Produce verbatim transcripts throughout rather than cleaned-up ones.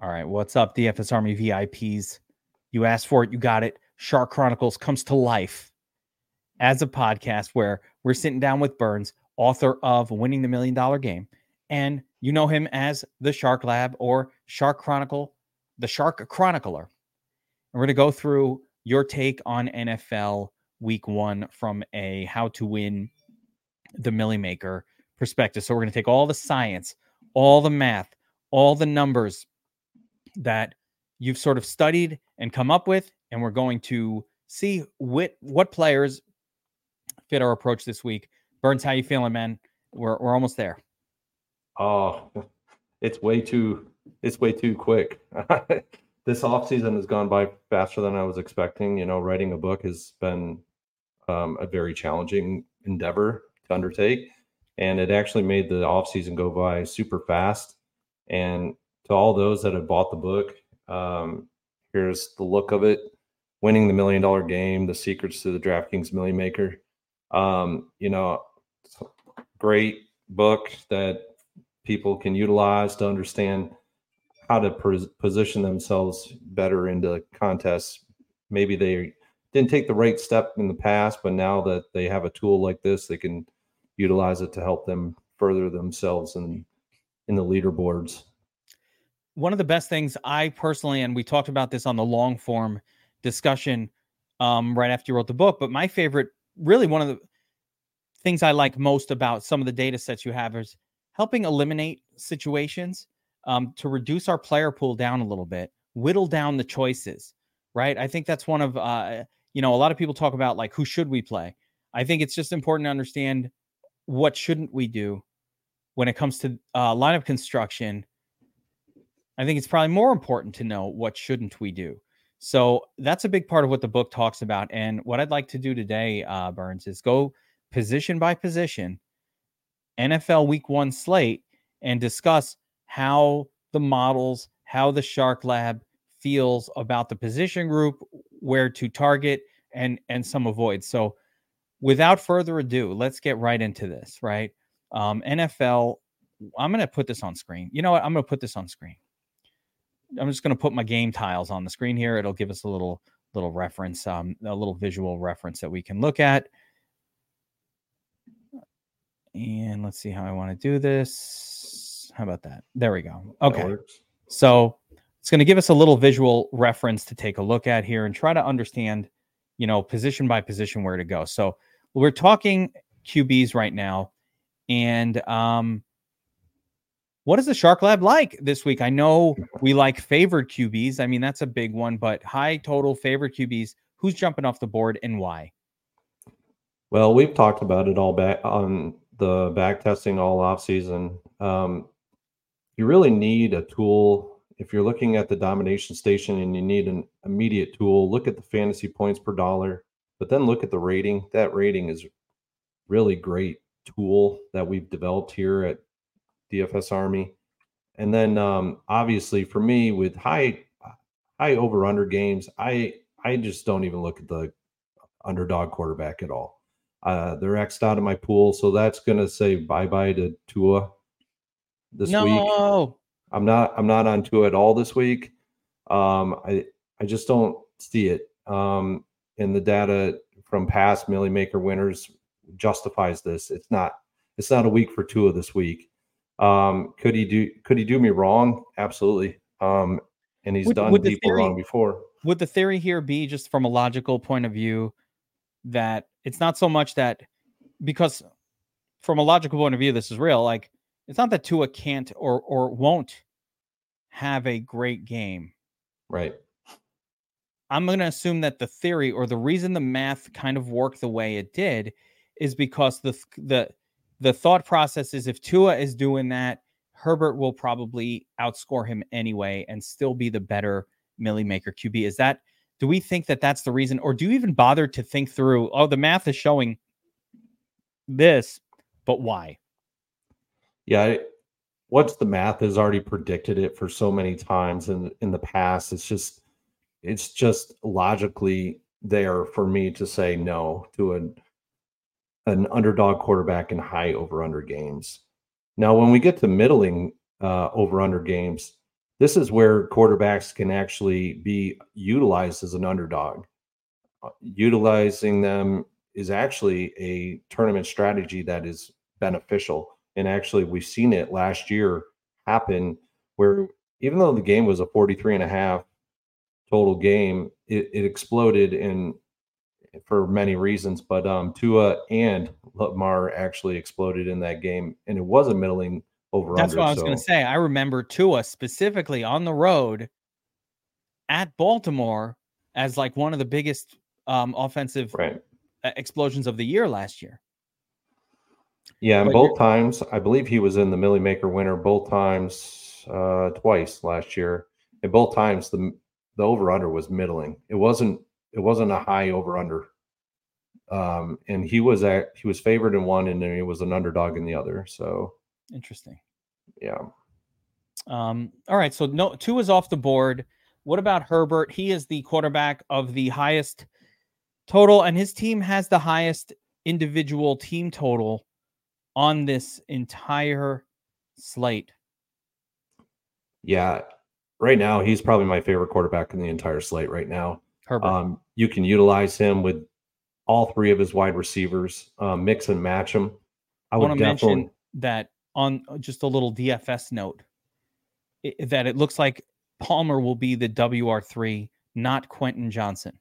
All right, what's up, D F S Army V I Ps? You asked for it, you got it. Shark Chronicles comes to life as a podcast where we're sitting down with Burns, author of Winning the Million Dollar Game, and you know him as the Shark Lab or Shark Chronicle, the Shark Chronicler. And we're going to go through your take on N F L Week One from a how to win the Millie Maker perspective. So we're going to take all the science, all the math, all the numbers that you've sort of studied and come up with, and we're going to see what, what players fit our approach this week. Burns, how you feeling, man? We're we're almost there. Oh, it's way too it's way too quick. This off season has gone by faster than I was expecting. You know, writing a book has been um, a very challenging endeavor to undertake, and it actually made the off season go by super fast. And to all those that have bought the book, um, here's the look of it: Winning the Million Dollar Game, The Secrets to the DraftKings Millie Maker. Um, you know, great book that people can utilize to understand how to pos- position themselves better into contests. Maybe they didn't take the right step in the past, but now that they have a tool like this, they can utilize it to help them further themselves in, in the leaderboards. One of the best things I personally, and we talked about this on the long form discussion um, right after you wrote the book, but my favorite, really one of the things I like most about some of the data sets you have is helping eliminate situations um, to reduce our player pool down a little bit, whittle down the choices, right? I think that's one of, uh, you know, a lot of people talk about like, who should we play? I think it's just important to understand what shouldn't we do when it comes to uh, lineup construction. I think it's probably more important to know what shouldn't we do. So that's a big part of what the book talks about. And what I'd like to do today, uh, Burns, is go position by position, N F L Week One slate, and discuss how the models, how the Shark Lab feels about the position group, where to target, and and some avoid. So without further ado, let's get right into this, right? Um, N F L, I'm going to put this on screen. You know what? I'm going to put this on screen. I'm just going to put my game tiles on the screen here. It'll give us a little little reference, um, a little visual reference that we can look at. And let's see how I want to do this. How about that? There we go. Okay. So it's going to give us a little visual reference to take a look at here and try to understand, you know, position by position where to go. So we're talking Q Bs right now. And um, what is the Shark Lab like this week? I know we like favored Q Bs. I mean, that's a big one, but high total favorite Q Bs. Who's jumping off the board and why? Well, we've talked about it all back on the back testing all off season. Um, you really need a tool. If you're looking at the domination station and you need an immediate tool, look at the fantasy points per dollar, but then look at the rating. That rating is really great tool that we've developed here at D F S Army. And then um, obviously for me with high high over under games, I I just don't even look at the underdog quarterback at all. Uh, they're X'd out of my pool, so that's gonna say bye bye to Tua this no. week. I'm not I'm not on Tua at all this week. Um, I I just don't see it. Um, and the data from past Millie Maker winners justifies this. It's not it's not a week for Tua this week. Um, could he do could he do me wrong? Absolutely. Um, and he's would, done would people theory, wrong before. Would the theory here be, just from a logical point of view, that it's not so much that, because from a logical point of view, this is real, like it's not that Tua can't or or won't have a great game. Right. I'm going to assume that the theory, or the reason the math kind of worked the way it did, is because the the the thought process is, if Tua is doing that, Herbert will probably outscore him anyway and still be the better Millie Maker Q B. Is that, do we think that that's the reason, or do you even bother to think through, oh, the math is showing this, but why? Yeah, I, once the math has already predicted it for so many times in in the past, it's just it's just logically there for me to say no to an an underdog quarterback in high over under games. Now, when we get to middling uh, over under games, this is where quarterbacks can actually be utilized as an underdog. Uh, utilizing them is actually a tournament strategy that is beneficial. And actually, we've seen it last year happen where even though the game was a forty-three and a half total game, it, it exploded in for many reasons. But um, Tua and Lamar actually exploded in that game, and it was a middling over That's under. what I was so. going to say. I remember Tua specifically on the road at Baltimore as like one of the biggest um, offensive Right. explosions of the year last year. Yeah, and But both you're- times, I believe he was in the Millie Maker winner both times, uh, twice last year. And both times the the over under was middling. It wasn't it wasn't a high over under. Um, and he was at he was favored in one, and then he was an underdog in the other. So Interesting. yeah, Um, all right, so no, two is off the board. What about Herbert? He is the quarterback of the highest total, and his team has the highest individual team total on this entire slate. yeah. Right now, he's probably my favorite quarterback in the entire slate. Right now, Herbert. um, you can utilize him with all three of his wide receivers, um, mix and match them. I I would want to definitely. mention that on just a little D F S note, it, that it looks like Palmer will be the W R three, not Quentin Johnson,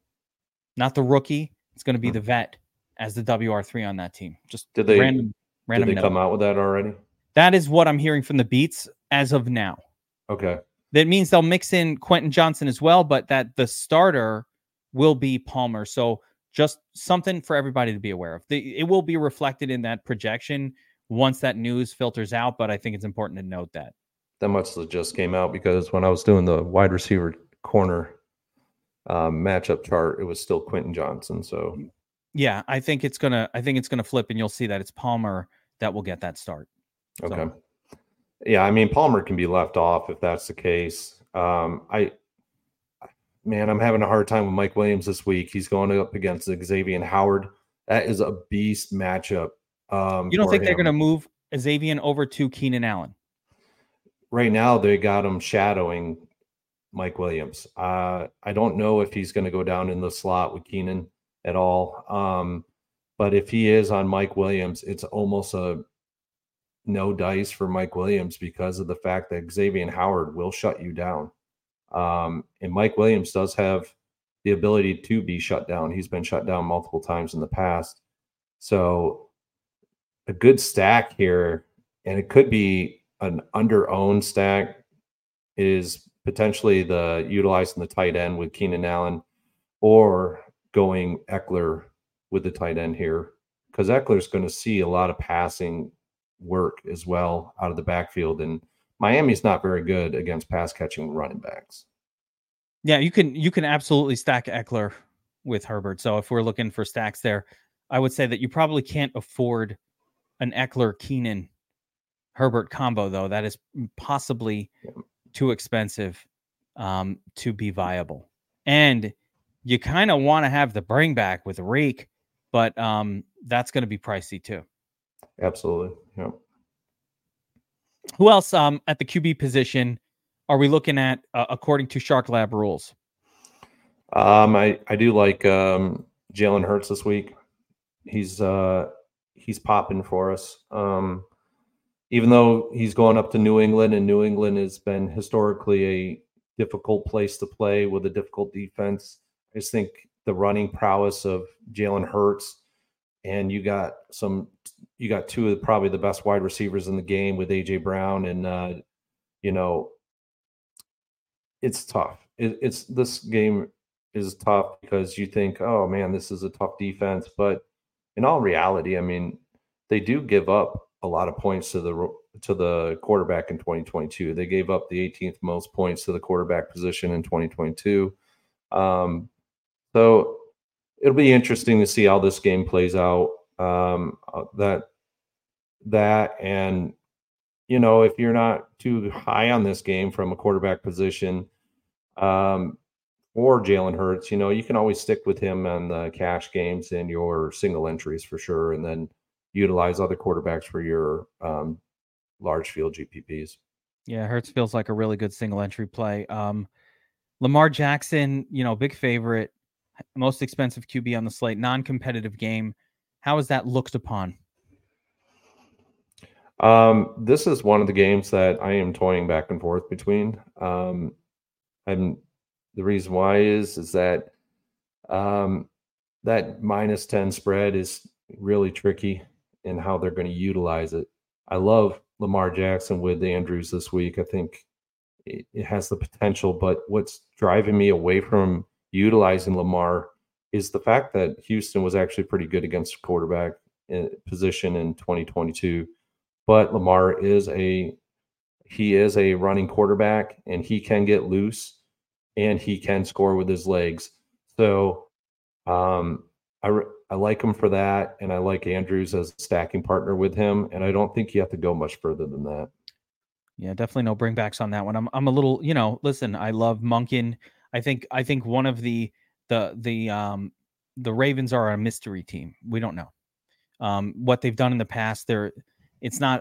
not the rookie. It's going to be Hmm. the vet as the W R three on that team. Just Did they random, random did they note. come out with that already? That is what I'm hearing from the beats as of now. Okay. That means they'll mix in Quentin Johnson as well, but that the starter will be Palmer. So just something for everybody to be aware of. The, it will be reflected in that projection once that news filters out, but I think it's important to note that. That must have just came out because when I was doing the wide receiver corner um, matchup chart, it was still Quentin Johnson. So yeah, I think it's gonna. I think it's gonna flip, and you'll see that it's Palmer that will get that start. okay, So. yeah, I mean Palmer can be left off if that's the case. Um, I man, I'm having a hard time with Mike Williams this week. He's going up against Xavier Howard. That is a beast matchup. Um, you don't for think they're him. going to move Xavier over to Keenan Allen? Right now, they got him shadowing Mike Williams. Uh, I don't know if he's going to go down in the slot with Keenan at all. Um, but if he is on Mike Williams, it's almost a no dice for Mike Williams because of the fact that Xavier Howard will shut you down. Um, and Mike Williams does have the ability to be shut down. He's been shut down multiple times in the past. So a good stack here, and it could be an under-owned stack, is potentially the utilizing the tight end with Keenan Allen or going Eckler with the tight end here, because Eckler's going to see a lot of passing work as well out of the backfield, and Miami's not very good against pass catching running backs. Yeah, you can you can absolutely stack Eckler with Herbert. So if we're looking for stacks there, I would say that you probably can't afford an Eckler Keenan Herbert combo, though. That is possibly too expensive um, to be viable. And you kind of want to have the bring back with Reek, but um, that's going to be pricey too. Absolutely. Yeah. Who else um, at the Q B position are we looking at uh, according to Shark Lab rules? Um, I, I do like um, Jalen Hurts this week. He's uh, he's popping for us. Um, even though he's going up to New England, and New England has been historically a difficult place to play with a difficult defense, I just think the running prowess of Jalen Hurts, and you got some, you got two of the, probably the best wide receivers in the game with A J Brown, and uh, you know, it's tough. It, it's this game is tough because you think, oh man, this is a tough defense, but in all reality, I mean, they do give up a lot of points to the to the quarterback in twenty twenty-two. They gave up the eighteenth most points to the quarterback position in twenty twenty-two. Um, so it'll be interesting to see how this game plays out. Um, that that and you know, if you're not too high on this game from a quarterback position, um, or Jalen Hurts, you know, you can always stick with him on the cash games and your single entries for sure, and then utilize other quarterbacks for your um, large field G P Ps. Yeah, Hurts feels like a really good single entry play. Um, Lamar Jackson, you know, big favorite, most expensive Q B on the slate, non-competitive game. How is that looked upon? Um, this is one of the games that I am toying back and forth between. Um, and the reason why is is that um, that minus ten spread is really tricky in how they're going to utilize it. I love Lamar Jackson with Andrews this week. I think it, it has the potential, but what's driving me away from utilizing Lamar is the fact that Houston was actually pretty good against quarterback in position in twenty twenty-two. But Lamar is a he is a running quarterback, and he can get loose, and he can score with his legs. So um, I I like him for that, and I like Andrews as a stacking partner with him, and I don't think you have to go much further than that. Yeah, definitely no bringbacks on that one. I'm I'm a little, you know, listen, I love Monken. I think I think one of the the the um the Ravens are a mystery team. We don't know. Um what they've done in the past, they're it's not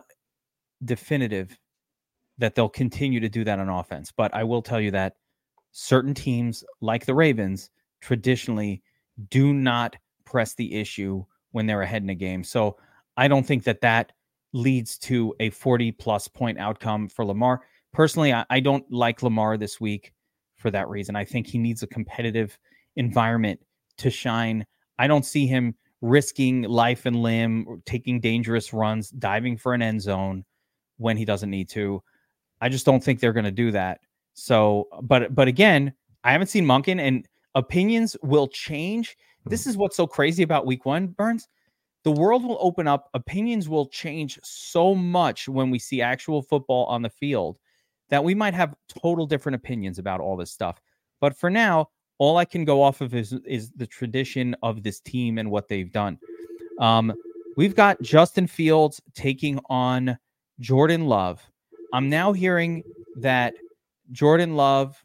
definitive that they'll continue to do that on offense. But I will tell you that certain teams like the Ravens traditionally do not press the issue when they're ahead in a game. So I don't think that that leads to a forty plus point outcome for Lamar. Personally, I, I don't like Lamar this week for that reason. I think he needs a competitive environment to shine. I don't see him risking life and limb, taking dangerous runs, diving for an end zone when he doesn't need to. I just don't think they're going to do that. So, but but again, I haven't seen Monken, and opinions will change. This is what's so crazy about week one, Burns. The world will open up. Opinions will change so much when we see actual football on the field that we might have total different opinions about all this stuff. But for now, all I can go off of is, is the tradition of this team and what they've done. Um, we've got Justin Fields taking on Jordan Love. I'm now hearing that Jordan Love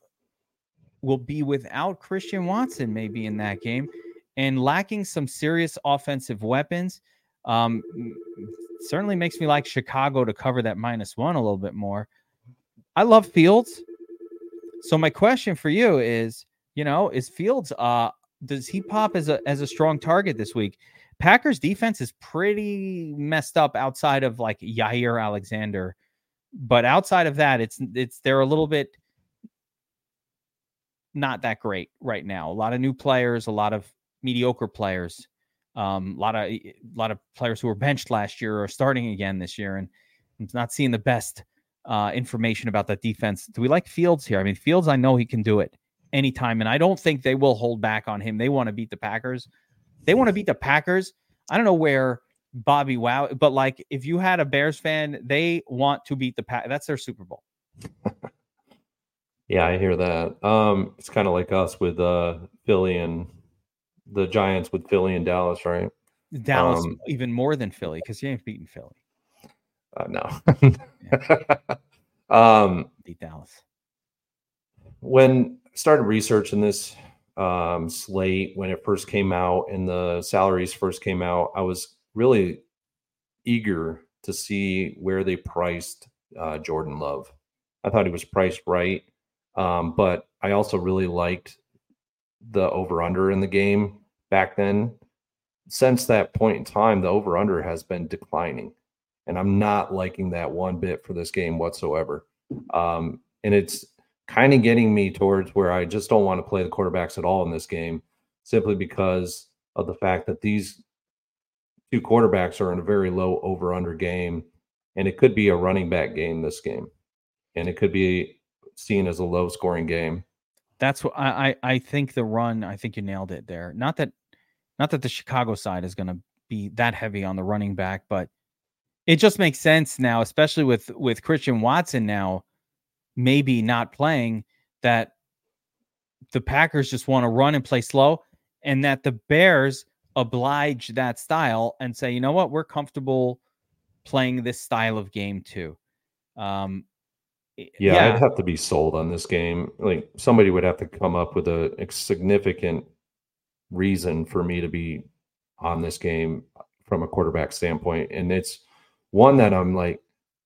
will be without Christian Watson maybe in that game and lacking some serious offensive weapons. Um, certainly makes me like Chicago to cover that minus one a little bit more. I love Fields. So my question for you is, you know, is Fields, uh, does he pop as a as a strong target this week? Packers defense is pretty messed up outside of like Yair Alexander. But outside of that, it's it's they're a little bit not that great right now. A lot of new players, a lot of mediocre players, um, a lot of a lot of players who were benched last year are starting again this year, and I'm not seeing the best uh, information about that defense. Do we like Fields here? I mean, Fields, I know he can do it anytime, and I don't think they will hold back on him. They want to beat the Packers. They want to beat the Packers. I don't know where Bobby Wow, but like if you had a Bears fan, they want to beat the Pack. That's their Super Bowl. Yeah, I hear that. Um, it's kind of like us with uh, Philly and the Giants with Philly and Dallas, right? Dallas um, even more than Philly because you ain't beating Philly. Uh, no. yeah. um, Beat Dallas. When I started researching this um, slate, when it first came out and the salaries first came out, I was really eager to see where they priced uh, Jordan Love. I thought he was priced right. Um, but I also really liked the over-under in the game back then. Since that point in time, the over-under has been declining, and I'm not liking that one bit for this game whatsoever. Um, and it's kind of getting me towards where I just don't want to play the quarterbacks at all in this game, simply because of the fact that these two quarterbacks are in a very low over-under game, and it could be a running back game this game, and it could be seen as a low scoring game. That's what I, I I think the run, I think you nailed it there. Not that not that the Chicago side is going to be that heavy on the running back, but it just makes sense now, especially with with Christian Watson now maybe not playing, that the Packers just want to run and play slow, and that the Bears oblige that style and say, you know what, we're comfortable playing this style of game too. Um, Yeah, yeah, I'd have to be sold on this game. Like somebody would have to come up with a, a significant reason for me to be on this game from a quarterback standpoint. And it's one that I'm like,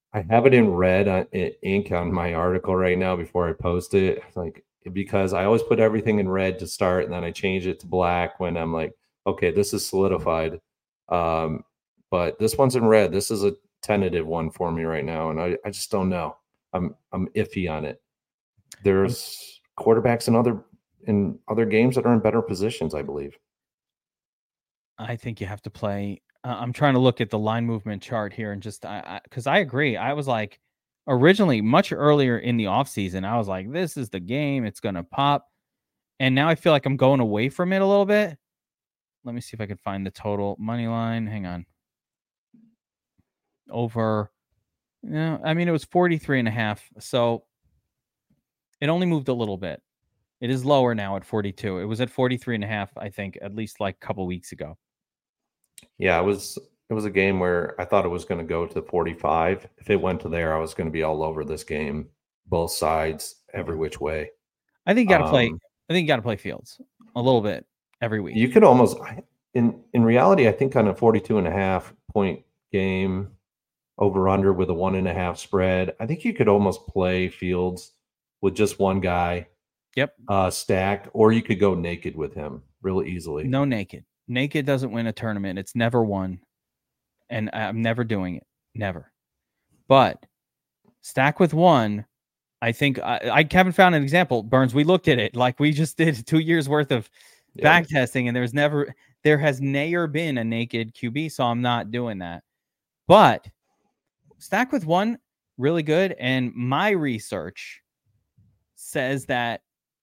I have it in red uh, in ink on my article right now before I post it. Like, because I always put everything in red to start, and then I change it to black when I'm like, okay, this is solidified. Um, but this one's in red. This is a tentative one for me right now, and I, I just don't know. I'm I'm iffy on it. There's quarterbacks in other in other games that are in better positions, I believe. I think you have to play. Uh, I'm trying to look at the line movement chart here and just I because I, I agree. I was like originally much earlier in the offseason, I was like, this is the game. It's gonna pop. And now I feel like I'm going away from it a little bit. Let me see if I can find the total money line. Hang on. Over, you know, I mean, it was forty-three and a half. So it only moved a little bit. It is lower now at forty-two. It was at forty-three and a half, I think, at least like a couple weeks ago. Yeah, it was it was a game where I thought it was going to go to forty-five. If it went to there, I was going to be all over this game, both sides, every which way. I think you got to Um, play. I think you got to play Fields a little bit every week. You could almost, in in reality, I think on a forty-two and a half point game, over under with a one and a half spread, I think you could almost play Fields with just one guy. Yep. Uh, stacked, or you could go naked with him real easily. No naked. Naked doesn't win a tournament. It's never won. And I'm never doing it. Never. But stack with one, I think I, I haven't found an example. Burns, we looked at it like we just did two years worth of yeah. back testing, and there's never, there has never been a naked Q B, so I'm not doing that. But stack with one, really good. And my research says that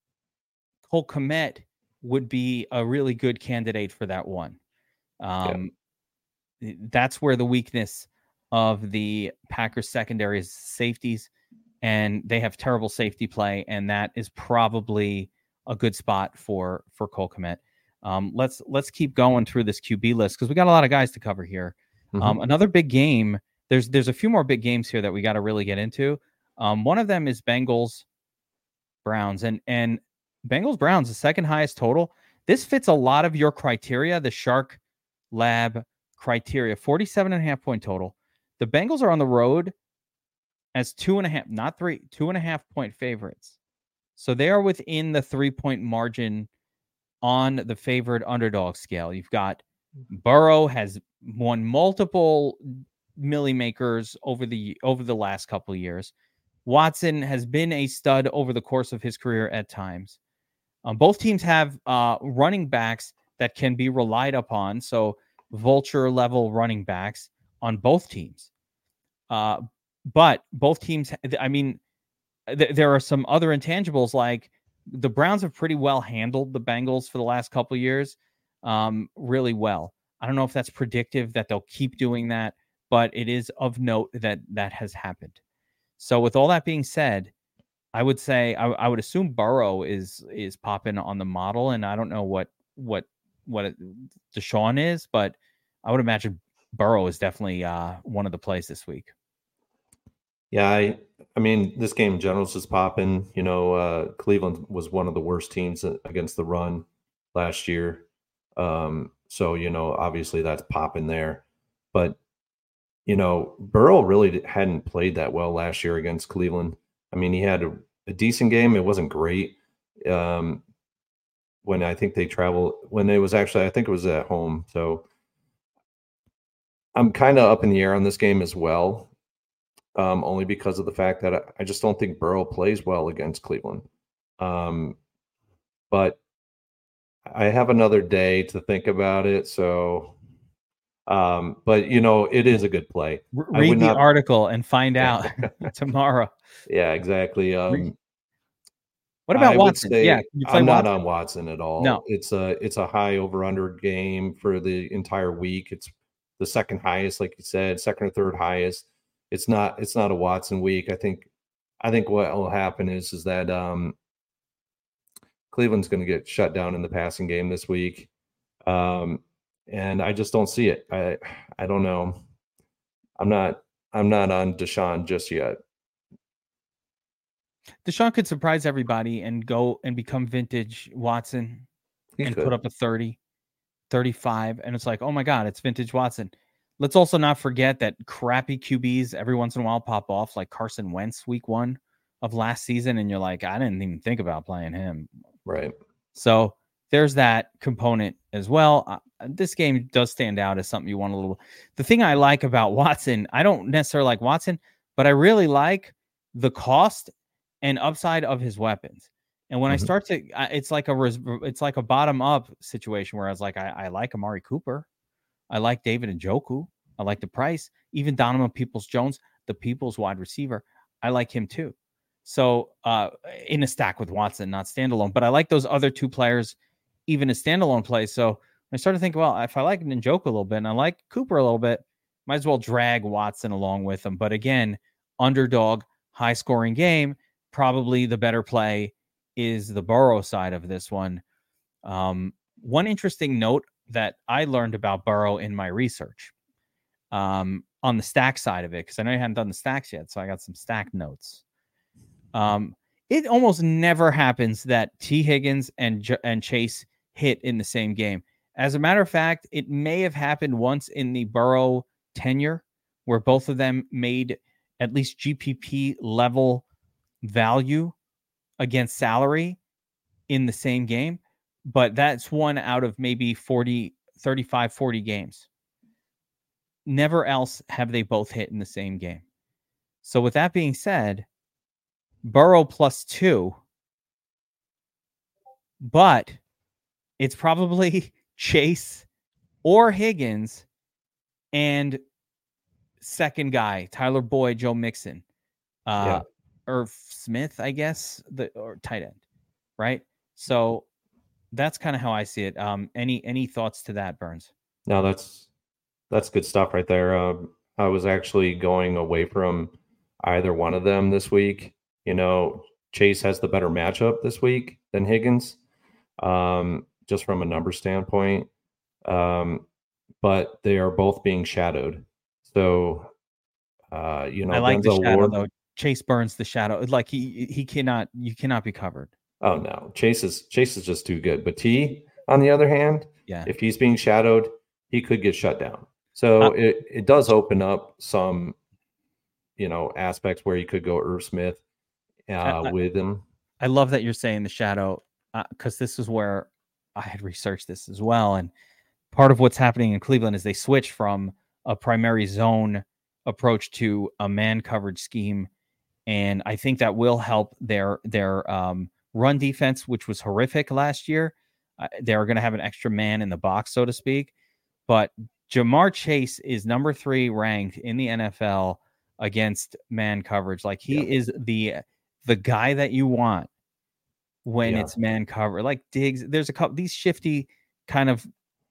Cole Kmet would be a really good candidate for that one. Um, yeah. That's where the weakness of the Packers secondary is safeties, and they have terrible safety play, and that is probably a good spot for for Cole Kmet. Um, let's let's keep going through this Q B list because we got a lot of guys to cover here. Mm-hmm. Um, another big game. There's there's a few more big games here that we got to really get into. Um, one of them is Bengals Browns, and and Bengals Browns, the second highest total. This fits a lot of your criteria, the Shark Lab criteria, forty-seven and a half point total. The Bengals are on the road as two and a half, not three, two and a half point favorites. So they are within the three point margin on the favored underdog scale. You've got Burrow has won multiple milli makers over the over the last couple of years. Watson has been a stud over the course of his career at times. Um, both teams have uh, running backs that can be relied upon. So vulture level running backs on both teams. Uh, but both teams, I mean, th- there are some other intangibles, like the Browns have pretty well handled the Bengals for the last couple of years, um, really well. I don't know if that's predictive that they'll keep doing that, but it is of note that that has happened. So with all that being said, I would say I, I would assume Burrow is is popping on the model, and I don't know what what what it, Deshaun is, but I would imagine Burrow is definitely uh, one of the plays this week. Yeah, I I mean this game in general is just popping. You know, uh, Cleveland was one of the worst teams against the run last year, um, so you know obviously that's popping there. But you know, Burrow really hadn't played that well last year against Cleveland. I mean, he had a, a decent game. It wasn't great. Um, when I think they traveled, when it was actually, I think it was at home. So I'm kind of up in the air on this game as well, um, only because of the fact that I, I just don't think Burrow plays well against Cleveland. Um, but I have another day to think about it. So Um, but you know, it is a good play. Read the not... article and find out tomorrow. Yeah, exactly. Um, what about I Watson? Say, yeah, I'm not Watson? on Watson at all. No, it's a it's a high over under game for the entire week. It's the second highest, like you said, second or third highest. It's not it's not a Watson week. I think I think what will happen is is that um, Cleveland's going to get shut down in the passing game this week. Um, And I just don't see it. I I don't know. I'm not I'm not on Deshaun just yet. Deshaun could surprise everybody and go and become vintage Watson He and could. put up a thirty, thirty-five. And it's like, oh my God, it's vintage Watson. let's also not forget that crappy Q Bs every once in a while pop off, like Carson Wentz week one of last season. And you're like, I didn't even think about playing him. Right. So there's that component as well. Uh, this game does stand out as something you want a little. The thing I like about Watson, I don't necessarily like Watson, but I really like the cost and upside of his weapons. And when mm-hmm. I start to, it's like a, it's like a bottom up situation where I was like, I, I like Amari Cooper. I like David Njoku. I like the price. Even Donovan Peoples-Jones, the Peoples wide receiver, I like him too. So uh, in a stack with Watson, not standalone. But I like those other two players, even as standalone plays. So I started to think, well, if I like Njoku a little bit and I like Cooper a little bit, might as well drag Watson along with them. But again, underdog, high-scoring game, probably the better play is the Burrow side of this one. Um, one interesting note that I learned about Burrow in my research um, on the stack side of it, because I know you hadn't done the stacks yet, so I got some stack notes. Um, it almost never happens that T. Higgins and J- and Chase hit in the same game. As a matter of fact, it may have happened once in the Burrow tenure where both of them made at least G P P level value against salary in the same game. But that's one out of maybe forty, thirty-five, forty games. Never else have they both hit in the same game. So with that being said, Burrow plus two, but it's probably Chase or Higgins and second guy, Tyler Boyd, Joe Mixon, uh, yeah. or Smith, I guess, the or tight end, right? So that's kind of how I see it. Um, any any thoughts to that, Burns? No, that's that's good stuff right there. Um, I was actually going away from either one of them this week. You know, Chase has the better matchup this week than Higgins, um, just from a number standpoint. Um, but they are both being shadowed. So, uh, you know, I like Denzel the shadow Ward, though. Chase burns the shadow. Like he he cannot you cannot be covered. Oh no, Chase is Chase is just too good. But T, on the other hand, yeah, if he's being shadowed, he could get shut down. So uh, it it does open up some, you know, aspects where you could go Irv Smith uh, I, with him. I love that you're saying the shadow because uh, this is where I had researched this as well. And part of what's happening in Cleveland is they switched from a primary zone approach to a man coverage scheme, and I think that will help their their um, run defense, which was horrific last year. Uh, they're going to have an extra man in the box, so to speak. But Jamar Chase is number three ranked in the N F L against man coverage. Like he yeah. is the the guy that you want when yeah. it's man cover. Like Diggs, there's a couple these shifty kind of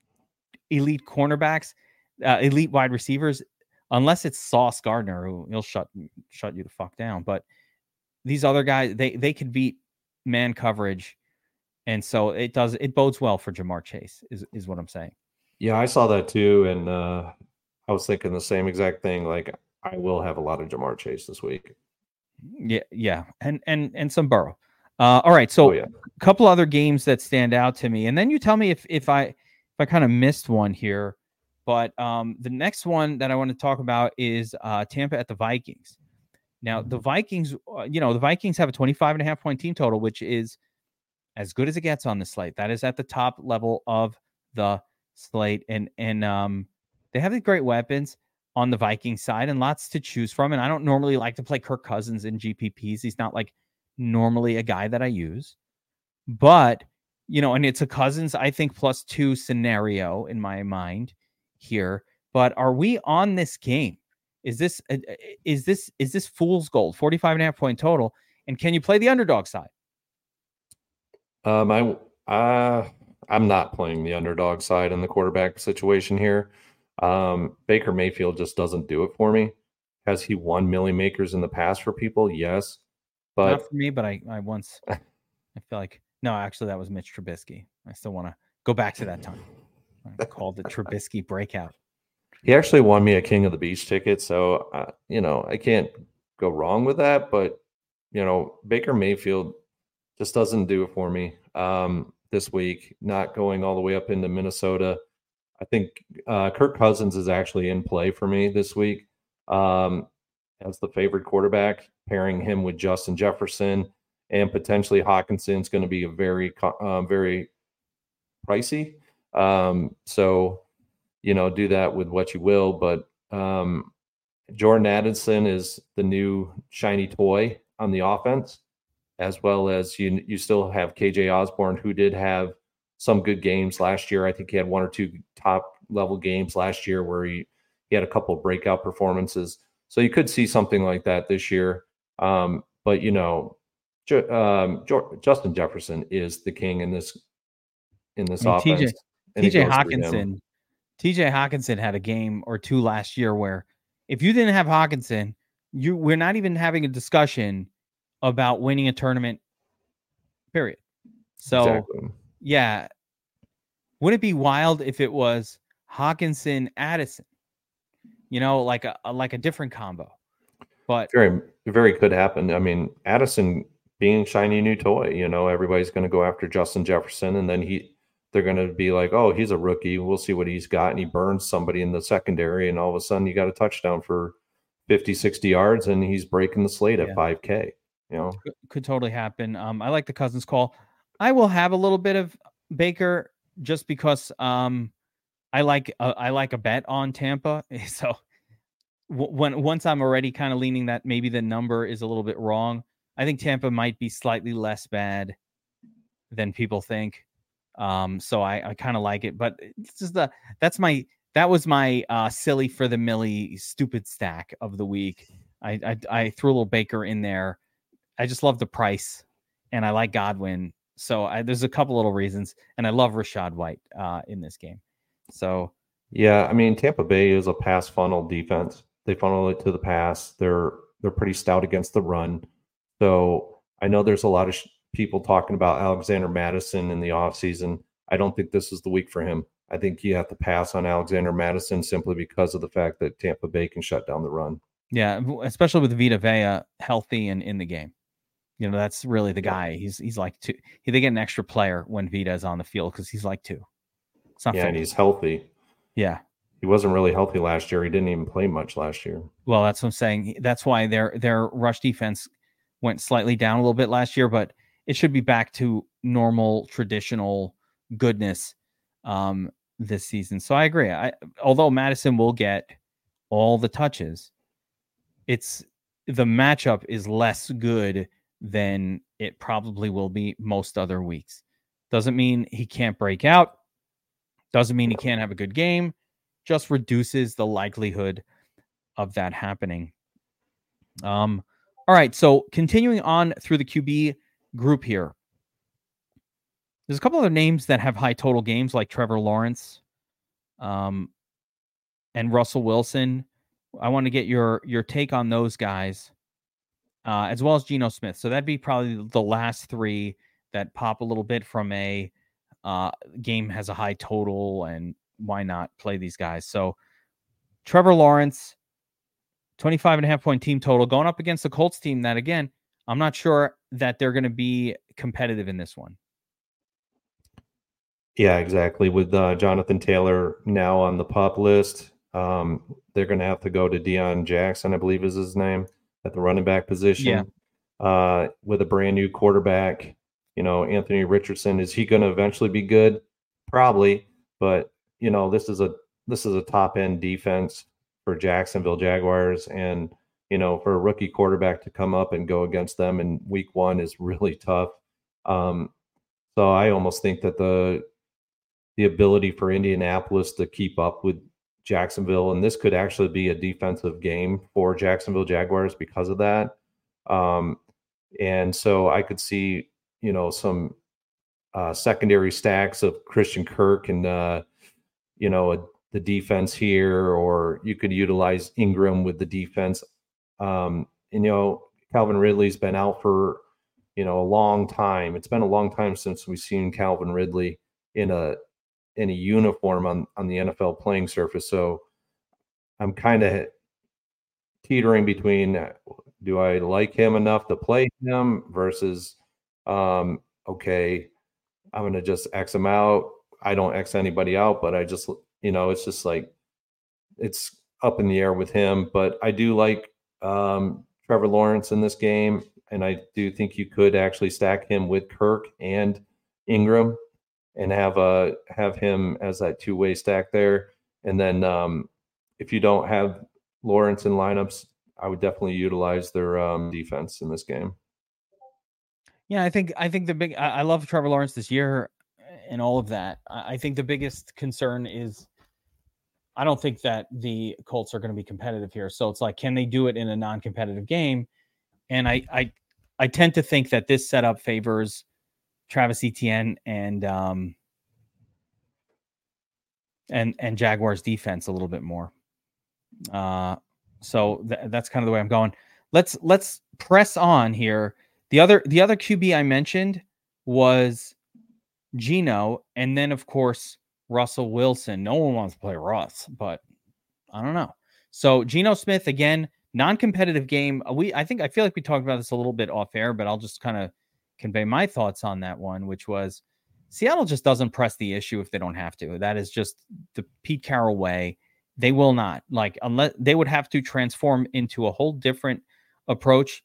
elite cornerbacks, uh, elite wide receivers. Unless it's Sauce Gardner, who he'll shut shut you the fuck down. But these other guys, they they can beat man coverage, and so it does it bodes well for Jamar Chase. Is is what I'm saying. Yeah, I saw that too, and uh, I was thinking the same exact thing. Like I will have a lot of Jamar Chase this week. Yeah, yeah, and and and some Burrow. Uh, all right, so oh, yeah. a couple other games that stand out to me, and then you tell me if if I if I kind of missed one here. But um, the next one that I want to talk about is uh, Tampa at the Vikings. Now, the Vikings, uh, you know, the Vikings have a twenty-five and a half point team total, which is as good as it gets on the slate. That is at the top level of the slate. And and um, they have the great weapons on the Viking side and lots to choose from. And I don't normally like to play Kirk Cousins in G P Ps. He's not like normally a guy that I use. But, you know, and it's a Cousins, I think, plus two scenario in my mind here. But are we on this game? Is this is this is this fool's gold? forty-five and a half point total. And can you play the underdog side? Um, I uh, I'm not playing the underdog side in the quarterback situation here. Um, Baker Mayfield just doesn't do it for me. Has he won Millie Makers in the past for people? Yes, but not for me. But I I once I feel like no, actually that was Mitch Trubisky. I still want to go back to that time. I called it Trubisky breakout. He actually won me a King of the Beach ticket, so uh, you know I can't go wrong with that. But you know Baker Mayfield just doesn't do it for me um, this week. Not going all the way up into Minnesota I think uh, Kirk Cousins is actually in play for me this week um, as the favorite quarterback. Pairing him with Justin Jefferson and potentially Hawkinson is going to be a very, uh, very pricey. Um, so, you know, do that with what you will. But um, Jordan Addison is the new shiny toy on the offense, as well as you you still have K J Osborne, who did have some good games last year. I think he had one or two top level games last year where he, he had a couple of breakout performances. So you could see something like that this year. Um, but, you know, Ju- um, Justin Jefferson is the king in this in this I mean, offense. T J And T it J goes through him. Hawkinson, T J Hawkinson had a game or two last year where if you didn't have Hawkinson, you we're not even having a discussion about winning a tournament, period. So, Exactly. yeah, would it be wild if it was Hawkinson Addison? You know, like a, a like a different combo. But Very, very could happen. I mean, Addison being shiny new toy, you know, everybody's going to go after Justin Jefferson, and then he, they're going to be like, oh, he's a rookie. We'll see what he's got. And he burns somebody in the secondary, and all of a sudden you got a touchdown for fifty, sixty yards, and he's breaking the slate at yeah, five K, you know. could, could totally happen. Um, I like the Cousins call. I will have a little bit of Baker just because um, I like uh, I like a bet on Tampa. So w- when once I'm already kind of leaning that maybe the number is a little bit wrong, I think Tampa might be slightly less bad than people think. Um, so I, I kind of like it, but it's just the that's my that was my uh, silly for the Millie stupid stack of the week. I, I I threw a little Baker in there. I just love the price, and I like Godwin. So I, there's a couple little reasons, and I love Rashad White uh, in this game. So yeah, I mean, Tampa Bay is a pass funnel defense. They funnel it to the pass. They're they're pretty stout against the run. So I know there's a lot of sh- people talking about Alexander Mattison in the offseason. I don't think this is the week for him. I think you have to pass on Alexander Mattison simply because of the fact that Tampa Bay can shut down the run. yeah, especially with Vita Vea healthy and in the game. You know, that's really the guy. He's he's like two. They get an extra player when Vita is on the field because he's like two. It's not Yeah, fair. and he's healthy. Yeah. He wasn't really healthy last year. He didn't even play much last year. Well, that's what I'm saying. That's why their their rush defense went slightly down a little bit last year, but it should be back to normal, traditional goodness um, this season. So I agree. I, although Madison will get all the touches, it's the matchup is less good than it probably will be most other weeks. Doesn't mean he can't break out. Doesn't mean he can't have a good game. Just reduces the likelihood of that happening. Um, all right. So continuing on through the Q B group here, there's a couple other names that have high total games like Trevor Lawrence, um, and Russell Wilson. I want to get your your take on those guys, uh, as well as Geno Smith. So that'd be probably the last three that pop a little bit from a uh, game has a high total, and why not play these guys? So Trevor Lawrence, twenty-five and a half point team total, going up against the Colts team that, again, I'm not sure that they're going to be competitive in this one. Yeah, exactly. With uh, Jonathan Taylor now on the PUP list, um, they're going to have to go to Deion Jackson, I believe is his name, at the running back position. Yeah. Uh, with a brand new quarterback, you know, Anthony Richardson, is he going to eventually be good? Probably, but you know, this is a this is a top end defense for Jacksonville Jaguars, and you know, for a rookie quarterback to come up and go against them in week one is really tough. Um, so I almost think that the the ability for Indianapolis to keep up with Jacksonville, and this could actually be a defensive game for Jacksonville Jaguars because of that. Um, and so I could see, you know, some uh, secondary stacks of Christian Kirk and, uh, you know, a, the defense here, or you could utilize Ingram with the defense. Um, and, you know, Calvin Ridley's been out for, you know, a long time. It's been a long time since we've seen Calvin Ridley in a, in a uniform on, on the N F L playing surface. So I'm kind of teetering between, do I like him enough to play him versus, um, okay, I'm going to just X him out. I don't X anybody out, but I just, You know, it's just like it's up in the air with him. But I do like um, Trevor Lawrence in this game, and I do think you could actually stack him with Kirk and Ingram, and have a have him as that two way stack there. And then um, if you don't have Lawrence in lineups, I would definitely utilize their um, defense in this game. Yeah, I think I think the big I, I love Trevor Lawrence this year and all of that. I, I think the biggest concern is I don't think that the Colts are going to be competitive here. So it's like, can they do it in a non-competitive game? And I I I tend to think that this setup favors Travis Etienne and um and and Jaguars defense a little bit more. Uh, so th- that's kind of the way I'm going. Let's let's press on here. The other the other Q B I mentioned was Geno, and then of course Russell Wilson. No one wants to play Russ, but I don't know. So Geno Smith again, non-competitive game. We I think I feel like we talked about this a little bit off air, but I'll just kind of convey my thoughts on that one, which was Seattle just doesn't press the issue if they don't have to. That is just the Pete Carroll way. They will not, like, unless they would have to transform into a whole different approach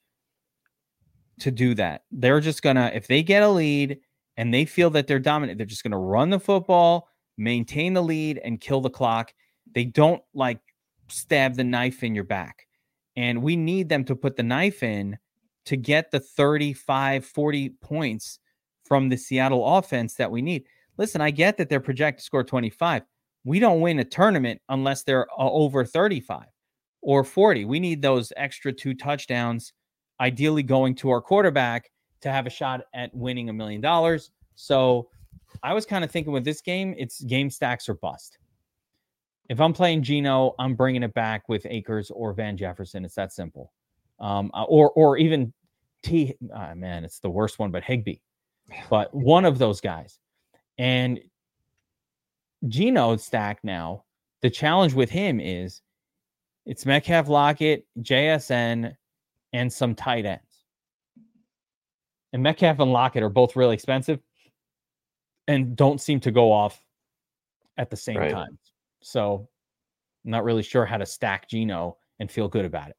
to do that. They're just gonna, if they get a lead and they feel that they're dominant, they're just gonna run the football, maintain the lead, and kill the clock. They don't like stab the knife in your back. And we need them to put the knife in to get the thirty-five, forty points from the Seattle offense that we need. Listen, I get that they're projected to score twenty-five. We don't win a tournament unless they're over thirty-five or forty. We need those extra two touchdowns, ideally going to our quarterback, to have a shot at winning a million dollars. So I was kind of thinking with this game, it's game stacks or bust. If I'm playing Geno, I'm bringing it back with Akers or Van Jefferson. It's that simple. Um, or or even T. Oh, man, it's the worst one, but Higbee. But one of those guys. And Geno stack now, the challenge with him is it's Metcalf, Lockett, J S N, and some tight ends. And Metcalf and Lockett are both really expensive and don't seem to go off at the same Right. time. So I'm not really sure how to stack Geno and feel good about it.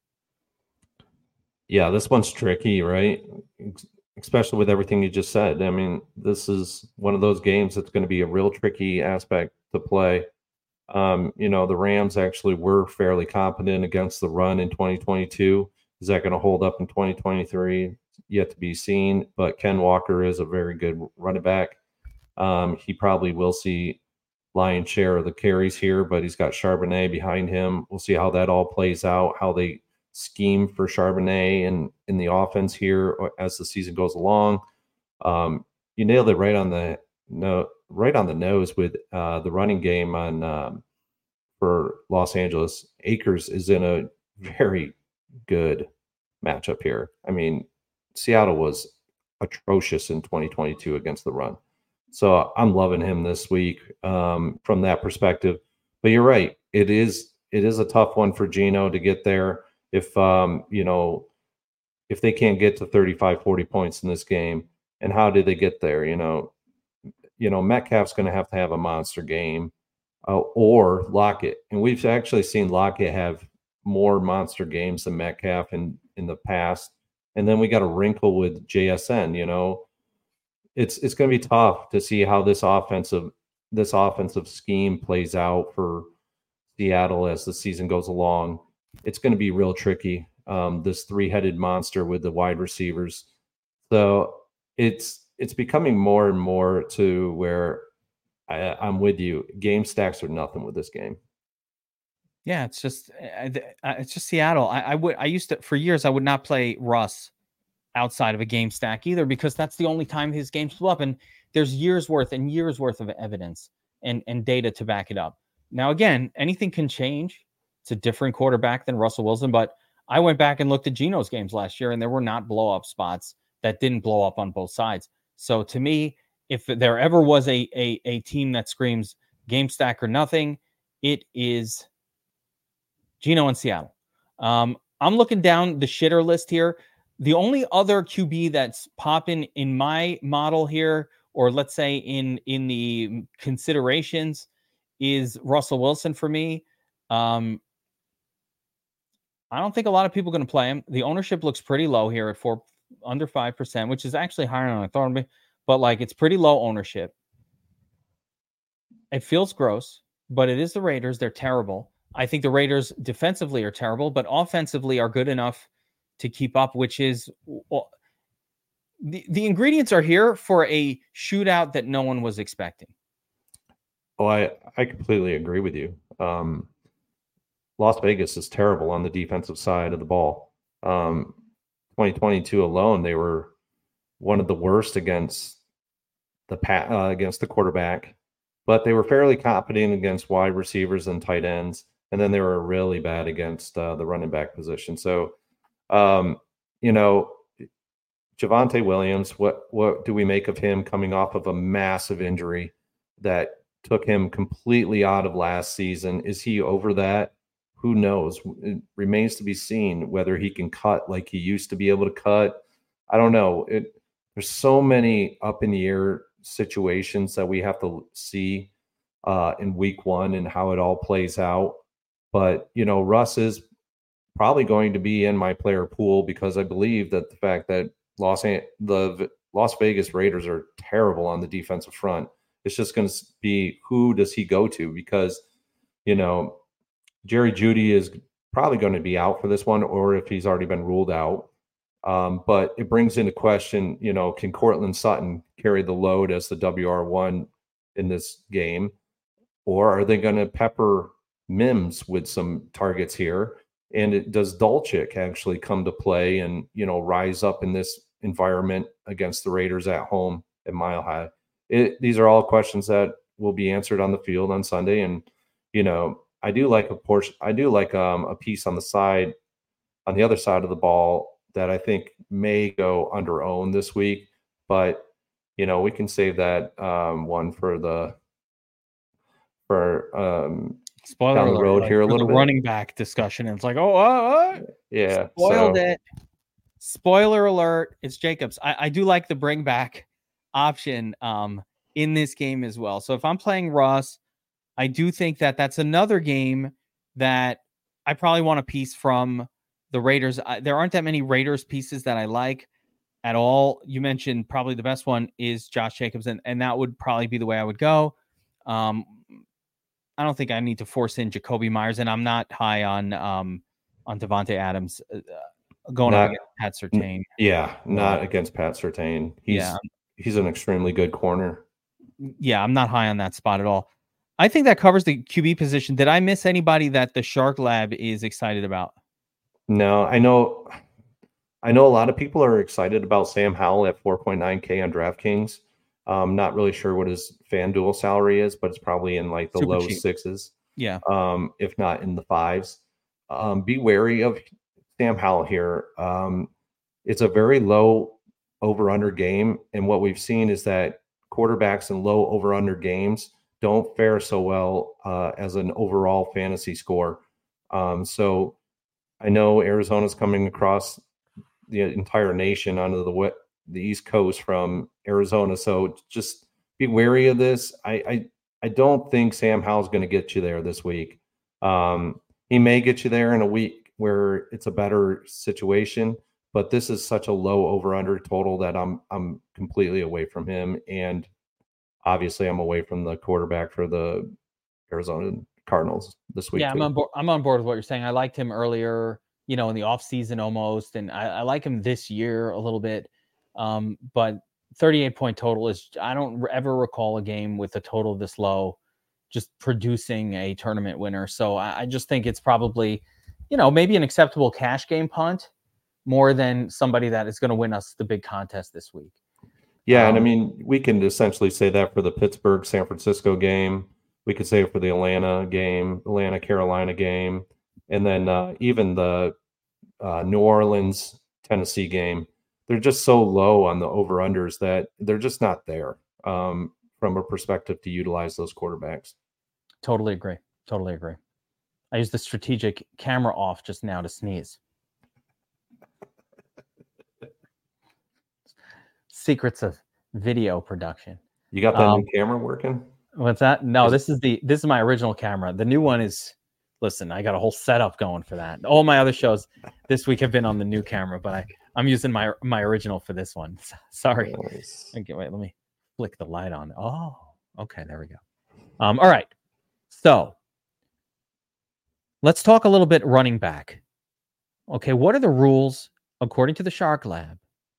Yeah, this one's tricky, right? Especially with everything you just said. I mean, this is one of those games that's going to be a real tricky aspect to play. Um, you know, the Rams actually were fairly competent against the run in twenty twenty-two. Is that going to hold up in twenty twenty-three? Yet to be seen. But Ken Walker is a very good running back. Um, he probably will see lion's share of the carries here, but he's got Charbonnet behind him. We'll see how that all plays out, how they scheme for Charbonnet and in the offense here as the season goes along. Um, you nailed it right on the no, right on the nose with uh, the running game on um, for Los Angeles. Akers is in a very good matchup here. I mean, Seattle was atrocious in twenty twenty-two against the run. So I'm loving him this week um, from that perspective. But you're right. It is it is a tough one for Geno to get there. If, um, you know, if they can't get to thirty-five, forty points in this game, and how did they get there? You know, you know, Metcalf's going to have to have a monster game uh, or Lockett. And we've actually seen Lockett have more monster games than Metcalf in, in the past. And then we got a wrinkle with J S N, you know. It's it's going to be tough to see how this offensive this offensive scheme plays out for Seattle as the season goes along. It's going to be real tricky. Um, this three-headed monster with the wide receivers. So it's it's becoming more and more to where I, I'm with you. Game stacks are nothing with this game. Yeah, it's just it's just Seattle. I, I would I used to for years I would not play Russ outside of a game stack either, because that's the only time his games blew up, and there's years worth and years worth of evidence and and data to back it up. Now again, anything can change. It's a different quarterback than Russell Wilson, but I went back and looked at Geno's games last year, and there were not blow up spots that didn't blow up on both sides. So to me, if there ever was a a, a team that screams game stack or nothing, it is Geno and Seattle. Um, I'm looking down the shitter list here. The only other Q B that's popping in my model here, or let's say in in the considerations, is Russell Wilson for me. Um, I don't think a lot of people are going to play him. The ownership looks pretty low here at four under five percent, which is actually higher than I thought it'd be, but like it's pretty low ownership. It feels gross, but it is the Raiders. They're terrible. I think the Raiders defensively are terrible, but offensively are good enough to keep up, which is well, the, the ingredients are here for a shootout that no one was expecting. Oh, I, I completely agree with you. Um, Las Vegas is terrible on the defensive side of the ball. Um, twenty twenty-two alone, they were one of the worst against the uh, against the quarterback, but they were fairly competent against wide receivers and tight ends, and then they were really bad against uh, the running back position. So, um, you know, Javonte Williams, what what do we make of him coming off of a massive injury that took him completely out of last season? Is he over that? Who knows? It remains to be seen whether he can cut like he used to be able to cut. I don't know. It, there's so many up in the air situations that we have to see uh, in week one and how it all plays out. But, you know, Russ is probably going to be in my player pool because I believe that the fact that Los the Las Vegas Raiders are terrible on the defensive front. It's just going to be who does he go to, because, you know, Jerry Jeudy is probably going to be out for this one, or if he's already been ruled out. Um, but it brings into question, you know, can Courtland Sutton carry the load as the W R one in this game? Or are they going to pepper Mims with some targets here? And it, does Dolchik actually come to play and, you know, rise up in this environment against the Raiders at home at Mile High? It, these are all questions that will be answered on the field on Sunday. And, you know, I do like a portion. I do like um, a piece on the side, on the other side of the ball that I think may go under owned this week. But, you know, we can save that um, one for the for um, Spoiler down the alert, road like here a for little the bit. running back discussion. And it's like, oh, oh, oh. Yeah, spoiled so. it. Spoiler alert, it's Jacobs. I, I do like the bring back option um, in this game as well. So if I'm playing Russ, I do think that that's another game that I probably want a piece from the Raiders. I, there aren't that many Raiders pieces that I like at all. You mentioned probably the best one is Josh Jacobs, and, and that would probably be the way I would go. Um, I don't think I need to force in Jacoby Myers, and I'm not high on um, on Devontae Adams uh, going Not, up against Pat Surtain. Yeah, not against Pat Surtain. He's Yeah. he's an extremely good corner. Yeah, I'm not high on that spot at all. I think that covers the Q B position. Did I miss anybody that the Shark Lab is excited about? No, I know I know a lot of people are excited about Sam Howell at four point nine K on DraftKings. Um, not really sure what his FanDuel salary is, but it's probably in like the Super low cheap. sixes. Yeah. Um, if not in the fives. Um, be wary of Sam Howell here. Um, it's a very low over-under game, and what we've seen is that quarterbacks in low over-under games don't fare so well uh, as an overall fantasy score. Um, so I know Arizona's coming across the entire nation onto the the East Coast from Arizona, so just be wary of this. I I, I don't think Sam Howell's going to get you there this week. Um, he may get you there in a week where it's a better situation, but this is such a low over-under total that I'm I'm completely away from him, and obviously I'm away from the quarterback for the Arizona Cardinals this week. Yeah, too. I'm on board. I'm on board with what you're saying. I liked him earlier, you know, in the off season almost, and I, I like him this year a little bit. Um, but thirty-eight point total is, I don't ever recall a game with a total this low just producing a tournament winner. So I, I just think it's probably, you know, maybe an acceptable cash game punt more than somebody that is going to win us the big contest this week. Yeah, Um, and I mean, we can essentially say that for the Pittsburgh San Francisco game. We could say it for the Atlanta game, Atlanta Carolina game, and then uh, even the uh, New Orleans Tennessee game. They're just so low on the over unders that they're just not there um, from a perspective to utilize those quarterbacks. Totally agree. Totally agree. I used the strategic camera off just now to sneeze. Secrets of video production. You got that Um, new camera working? What's that? No, Is this is the this is my original camera. The new one is. Listen, I got a whole setup going for that. All my other shows this week have been on the new camera, but I I'm using my my original for this one. Sorry. Nice. Okay, wait. Let me flick the light on. Oh, okay. There we go. Um. All right. So let's talk a little bit running back. Okay, what are the rules according to the Shark Lab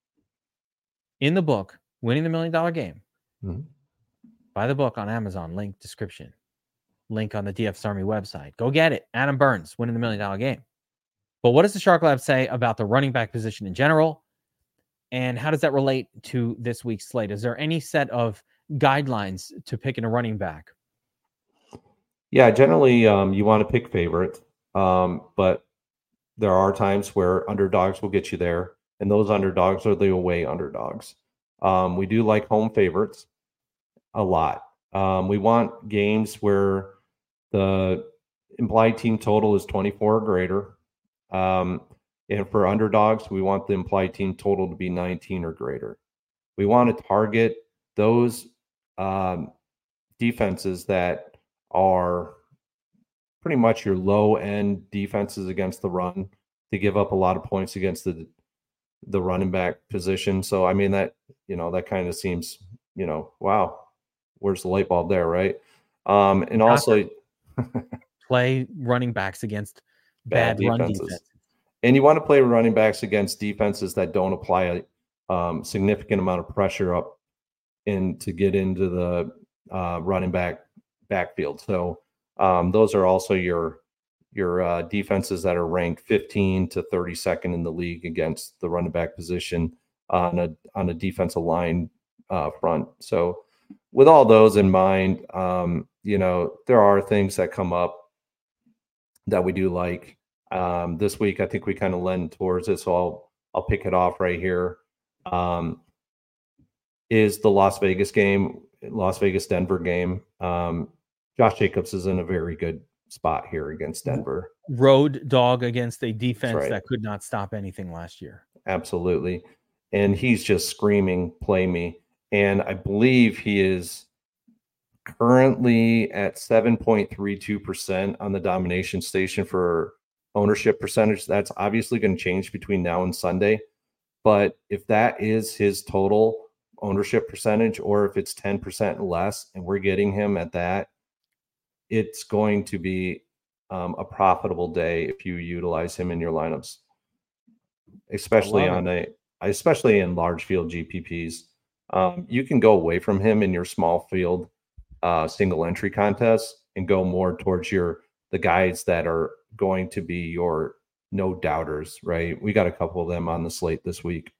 in the book Winning the Million Dollar Game? Mm-hmm. Buy the book on Amazon, link description. Link on the D F's Army website. Go get it. Adam Burns, Winning the Million Dollar Game. But what does the Shark Lab say about the running back position in general? And how does that relate to this week's slate? Is there any set of guidelines to picking a running back? Yeah, generally um, you want to pick favorites, um, but there are times where underdogs will get you there, and those underdogs are the away underdogs. Um, we do like home favorites a lot. Um, we want games where the implied team total is twenty-four or greater. Um, and for underdogs, we want the implied team total to be nineteen or greater. We want to target those um, defenses that are pretty much your low end defenses against the run to give up a lot of points against the the running back position. So I mean that, you know, that kind of seems, you know, wow, where's the light bulb there, right? Um, and also play running backs against bad, bad run defenses. And you want to play running backs against defenses that don't apply a um, significant amount of pressure up in to get into the uh, running back backfield. So um, those are also your your uh, defenses that are ranked fifteen to thirty-second in the league against the running back position on a on a defensive line uh, front. So with all those in mind, um, you know, there are things that come up that we do like. Um, this week, I think we kind of lend towards it, so I'll I'll pick it off right here. Um, is the Las Vegas game, Las Vegas Denver game? Um, Josh Jacobs is in a very good spot here against Denver. Road dog against a defense right. that could not stop anything last year. Absolutely, and he's just screaming, "Play me!" And I believe he is currently at seven point three two percent on the domination station for ownership percentage. That's obviously going to change between now and Sunday. But if that is his total ownership percentage, or if it's ten percent less and we're getting him at that, it's going to be um, a profitable day if you utilize him in your lineups, especially on a, especially in large field G P Ps. Um, you can go away from him in your small field uh, single entry contests and go more towards your the guys that are going to be your no doubters, right? We got a couple of them on the slate this week.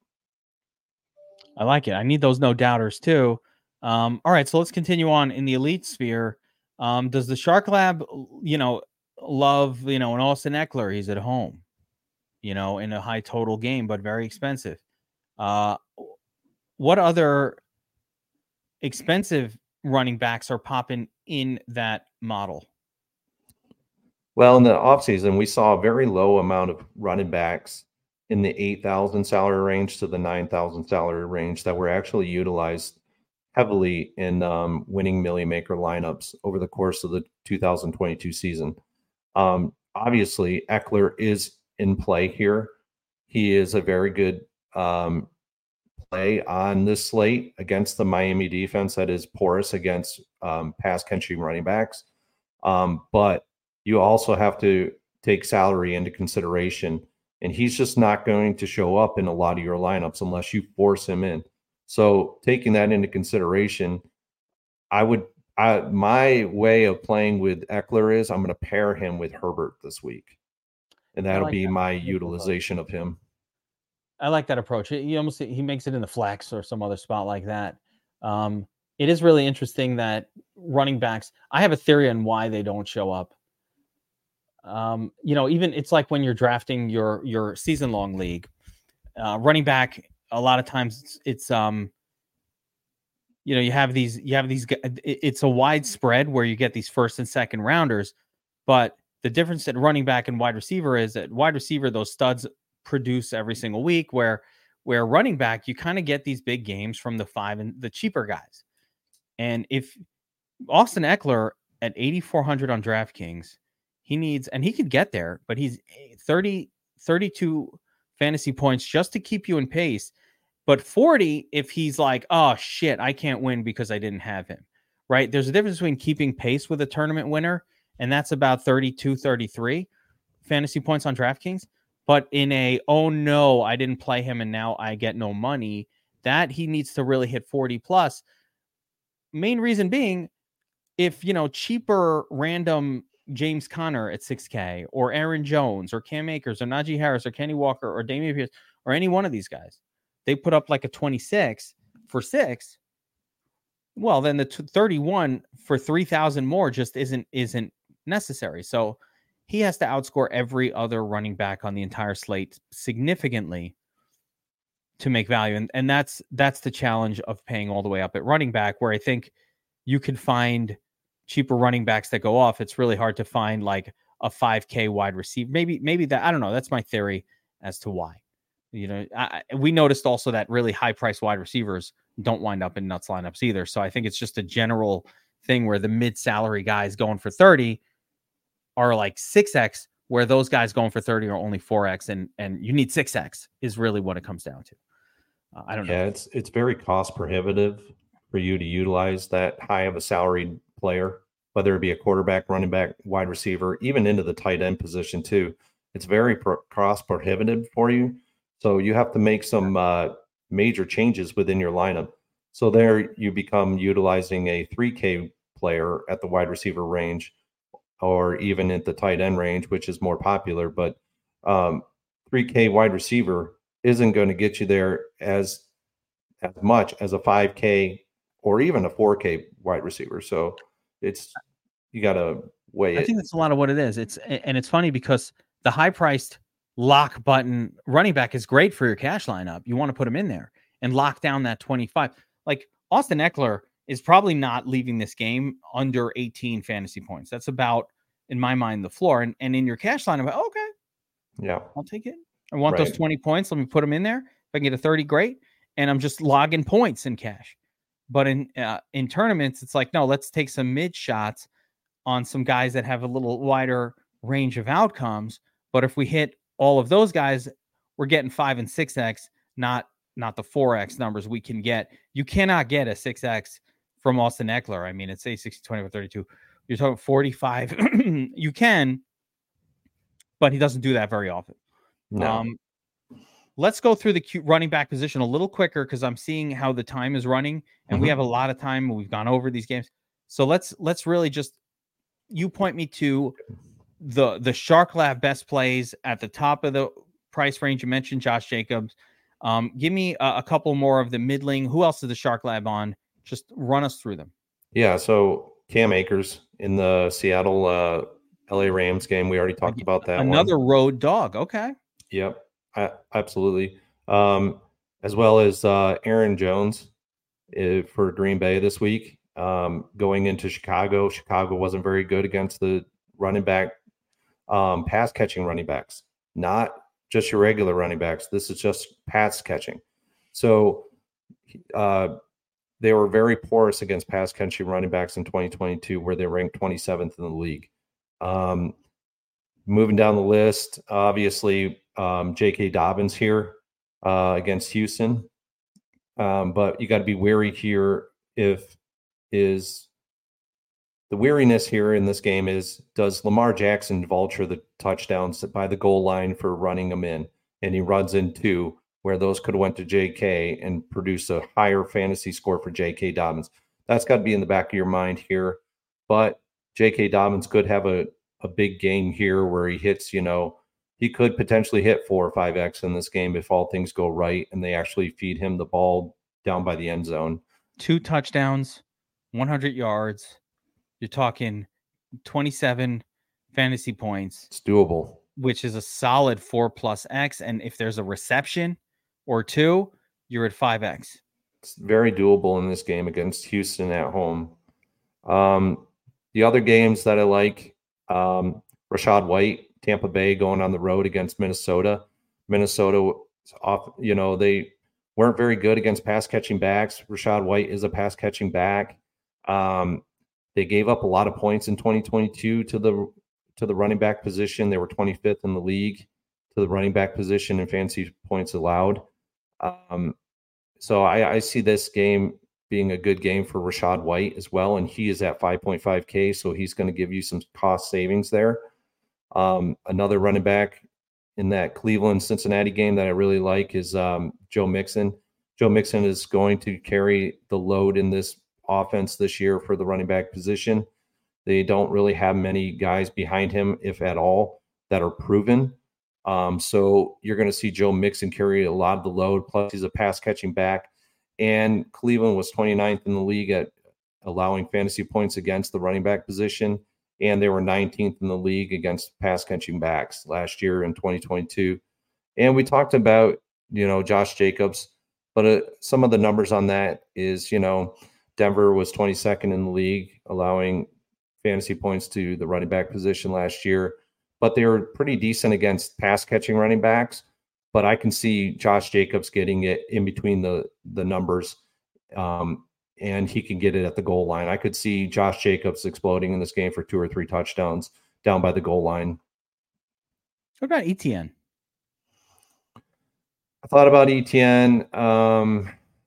I like it. I need those no doubters too. Um, all right, so let's continue on in the elite sphere. Um, does the Shark Lab, you know, love, you know, an Austin Eckler? He's at home, you know, in a high total game, but very expensive. Uh, what other expensive running backs are popping in that model? Well, in the offseason, we saw a very low amount of running backs in the eight thousand salary range to the nine thousand salary range that were actually utilized heavily in um, winning Million Maker lineups over the course of the two thousand twenty-two season. Um, obviously, Eckler is in play here. He is a very good um, play on this slate against the Miami defense that is porous against um, pass catching running backs. Um, but you also have to take salary into consideration, and he's just not going to show up in a lot of your lineups unless you force him in. So taking that into consideration, I would, I, my way of playing with Eckler is I'm going to pair him with Herbert this week, and that'll like be that. my utilization of him. I like that approach. He almost, he makes it in the flex or some other spot like that. Um, it is really interesting that running backs, I have a theory on why they don't show up. Um, you know, even it's like when you're drafting your your season long league, uh, running back. A lot of times it's, it's um, you know, you have these you have these. It's a wide spread where you get these first and second rounders, but the difference at running back and wide receiver is that wide receiver those studs produce every single week. Where where running back you kind of get these big games from the five and the cheaper guys, and if Austin Eckler at eighty-four hundred on DraftKings, he needs, and he could get there, but he's thirty, thirty-two fantasy points just to keep you in pace. But forty if he's like, oh shit, I can't win because I didn't have him, right? There's a difference between keeping pace with a tournament winner, and that's about thirty-two, thirty-three fantasy points on DraftKings. But in a, oh no, I didn't play him and now I get no money, that he needs to really hit forty plus. Main reason being, if, you know, cheaper random James Conner at six K or Aaron Jones or Cam Akers or Najee Harris or Kenny Walker or Damian Pierce or any one of these guys, they put up like a twenty-six for six. Well, then the thirty-one for three thousand more just isn't, isn't necessary. So he has to outscore every other running back on the entire slate significantly to make value. And, and that's, that's the challenge of paying all the way up at running back, where I think you can find cheaper running backs that go off. It's really hard to find like a five K wide receiver. Maybe, maybe that, I don't know. That's my theory as to why. You know, I, we noticed also that really high priced wide receivers don't wind up in nuts lineups either. So I think it's just a general thing where the mid salary guys going for thirty are like six X, where those guys going for thirty are only four X, and, and you need six X is really what it comes down to. Uh, I don't know. Yeah, it's, it's very cost prohibitive for you to utilize that high of a salaried player, whether it be a quarterback, running back, wide receiver, even into the tight end position too. It's very pro- cost prohibitive for you. So you have to make some uh, major changes within your lineup. So there you become utilizing a three K player at the wide receiver range, or even at the tight end range, which is more popular. But um, three K wide receiver isn't going to get you there as as much as a five K or even a four K wide receiver. So it's, you got to weigh it. I think that's a lot of what it is. It's, and it's funny because the high priced lock button running back is great for your cash lineup. You want to put him in there and lock down that twenty-five. Like Austin Eckler is probably not leaving this game under eighteen fantasy points. That's about, in my mind, the floor. And, and in your cash lineup, okay, yeah, I'll take it. I want right. those twenty points. Let me put them in there. If I can get a thirty, great. And I'm just logging points in cash. But in uh, in tournaments, it's like, no, let's take some mid shots on some guys that have a little wider range of outcomes. But if we hit all of those guys, we're getting five and six X, not not the four X numbers we can get. You cannot get a six X from Austin Eckler. I mean, it's a sixty, twenty, or thirty-two. You're talking forty-five. You can, but he doesn't do that very often. No. Um, let's go through the running back position a little quicker because I'm seeing how the time is running, and mm-hmm. we have a lot of time. We've gone over these games. So let's let's really just, you point me to the the Shark Lab best plays at the top of the price range. You mentioned Josh Jacobs. Um, give me a, a couple more of the middling. Who else is the Shark Lab on? Just run us through them. Yeah, so Cam Akers in the Seattle uh, L A Rams game. We already talked about that. Another one. road dog. Okay. Yep, I, absolutely. Um, as well as uh, Aaron Jones uh, for Green Bay this week. Um, going into Chicago, Chicago wasn't very good against the running back, um, pass catching running backs, not just your regular running backs. This is just pass catching. So uh, they were very porous against pass catching running backs in twenty twenty-two, where they ranked twenty-seventh in the league. Um, moving down the list, obviously, um, J K. Dobbins here uh, against Houston. Um, but you got to be wary here if is the weariness here in this game is, does Lamar Jackson vulture the touchdowns by the goal line for running them in? And he runs in two, where those could have went to J K and produce a higher fantasy score for J K. Dobbins. That's got to be in the back of your mind here. But J K. Dobbins could have a, a big game here where he hits, you know, he could potentially hit four or five X in this game if all things go right and they actually feed him the ball down by the end zone. Two touchdowns, one hundred yards. You're talking twenty-seven fantasy points. It's doable. Which is a solid four plus X. And if there's a reception or two, you're at five X. It's very doable in this game against Houston at home. Um, the other games that I like, um, Rachaad White, Tampa Bay going on the road against Minnesota. Minnesota, off, you know, they weren't very good against pass catching backs. Rachaad White is a pass catching back. Um, They gave up a lot of points in twenty twenty-two to the to the running back position. They were twenty-fifth in the league to the running back position in fantasy points allowed. Um, so I, I see this game being a good game for Rachaad White as well, and he is at five point five K, so he's going to give you some cost savings there. Um, another running back in that Cleveland Cincinnati game that I really like is um, Joe Mixon. Joe Mixon is going to carry the load in this offense this year for the running back position. They don't really have many guys behind him, if at all, that are proven. Um, so you're going to see Joe Mixon carry a lot of the load. Plus, he's a pass catching back. And Cleveland was twenty-ninth in the league at allowing fantasy points against the running back position. And they were nineteenth in the league against pass catching backs last year in twenty twenty-two. And we talked about, you know, Josh Jacobs, but uh, some of the numbers on that is, you know, Denver was twenty-second in the league, allowing fantasy points to the running back position last year, but they were pretty decent against pass catching running backs. But I can see Josh Jacobs getting it in between the, the numbers. Um, and he can get it at the goal line. I could see Josh Jacobs exploding in this game for two or three touchdowns down by the goal line. What about Etienne? I thought about Etienne. Um,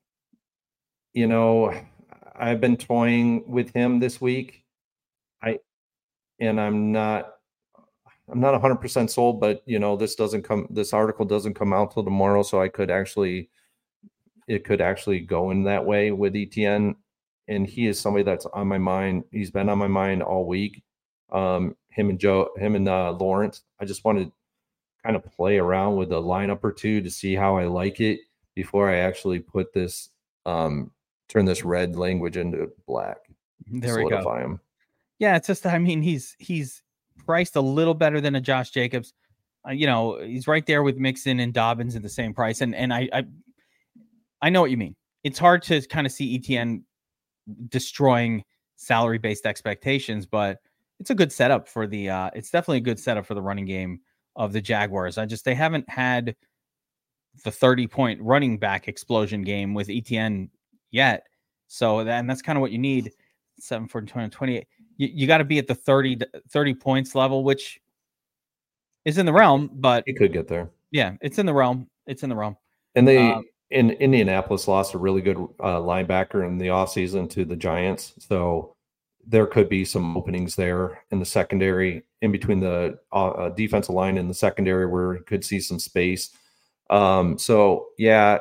you know, I've been toying with him this week. I and I'm not I'm not one hundred percent sold, but you know, this doesn't come this article doesn't come out till tomorrow, so I could actually it could actually go in that way with Etienne. And he is somebody that's on my mind. He's been on my mind all week. Um, him and Joe, him and uh, Lawrence. I just want to kind of play around with a lineup or two to see how I like it before I actually put this, um, turn this red language into black. There we go. Him. Yeah, it's just, I mean, he's he's priced a little better than a Josh Jacobs. Uh, you know, he's right there with Mixon and Dobbins at the same price. And and I, I I know what you mean. It's hard to kind of see Etienne destroying salary-based expectations, but it's a good setup for the uh, it's definitely a good setup for the running game of the Jaguars. I just they haven't had the thirty-point running back explosion game with Etienne yet. So that, and that's kind of what you need. seven, fourteen, twenty, twenty-eight. You, you got to be at the thirty, thirty points level, which is in the realm, but he could get there. Yeah, it's in the realm. It's in the realm. And they um, in Indianapolis lost a really good uh, linebacker in the offseason to the Giants. So there could be some openings there in the secondary, in between the uh, defensive line and the secondary, where you could see some space. Um, so, yeah,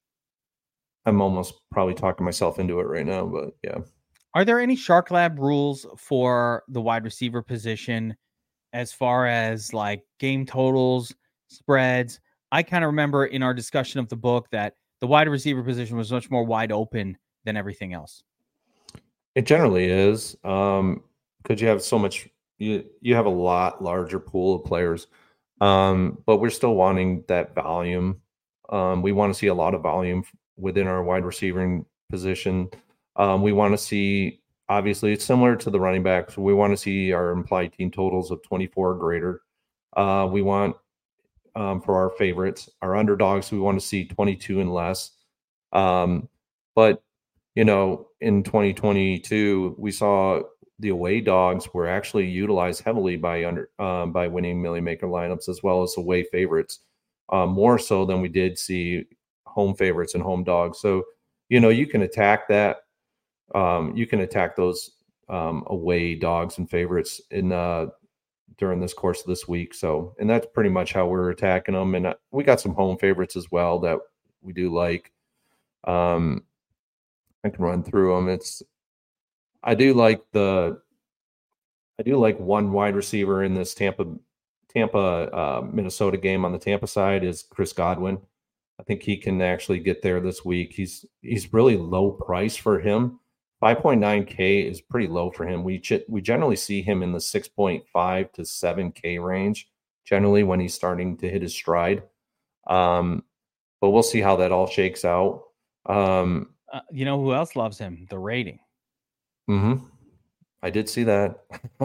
I'm almost probably talking myself into it right now, but yeah. Are there any Shark Lab rules for the wide receiver position as far as like game totals, spreads? I kind of remember in our discussion of the book that the wide receiver position was much more wide open than everything else. It generally is, um, because you have so much, you, you have a lot larger pool of players, um, but we're still wanting that volume. Um, we want to see a lot of volume within our wide receiving position. Um, we want to see, obviously, it's similar to the running backs. We want to see our implied team totals of twenty-four or greater. Uh, we want, um, for our favorites, our underdogs, we want to see twenty-two and less. Um, but, you know, in twenty twenty-two, we saw the away dogs were actually utilized heavily by under um, by winning Millie Maker lineups, as well as away favorites, um, more so than we did see home favorites and home dogs. So, you know, you can attack that. Um, you can attack those um, away dogs and favorites in uh, during this course of this week. So, and that's pretty much how we're attacking them. And we got some home favorites as well that we do like. Um, I can run through them. It's, I do like the, I do like one wide receiver in this Tampa, Tampa, uh, Minnesota game on the Tampa side is Chris Godwin. I think he can actually get there this week. He's, he's really low price for him. five point nine K is pretty low for him. We ch- we generally see him in the six point five to seven K range, generally when he's starting to hit his stride. Um, but we'll see how that all shakes out. Um, uh, you know who else loves him? The rating. Mm-hmm. I did see that.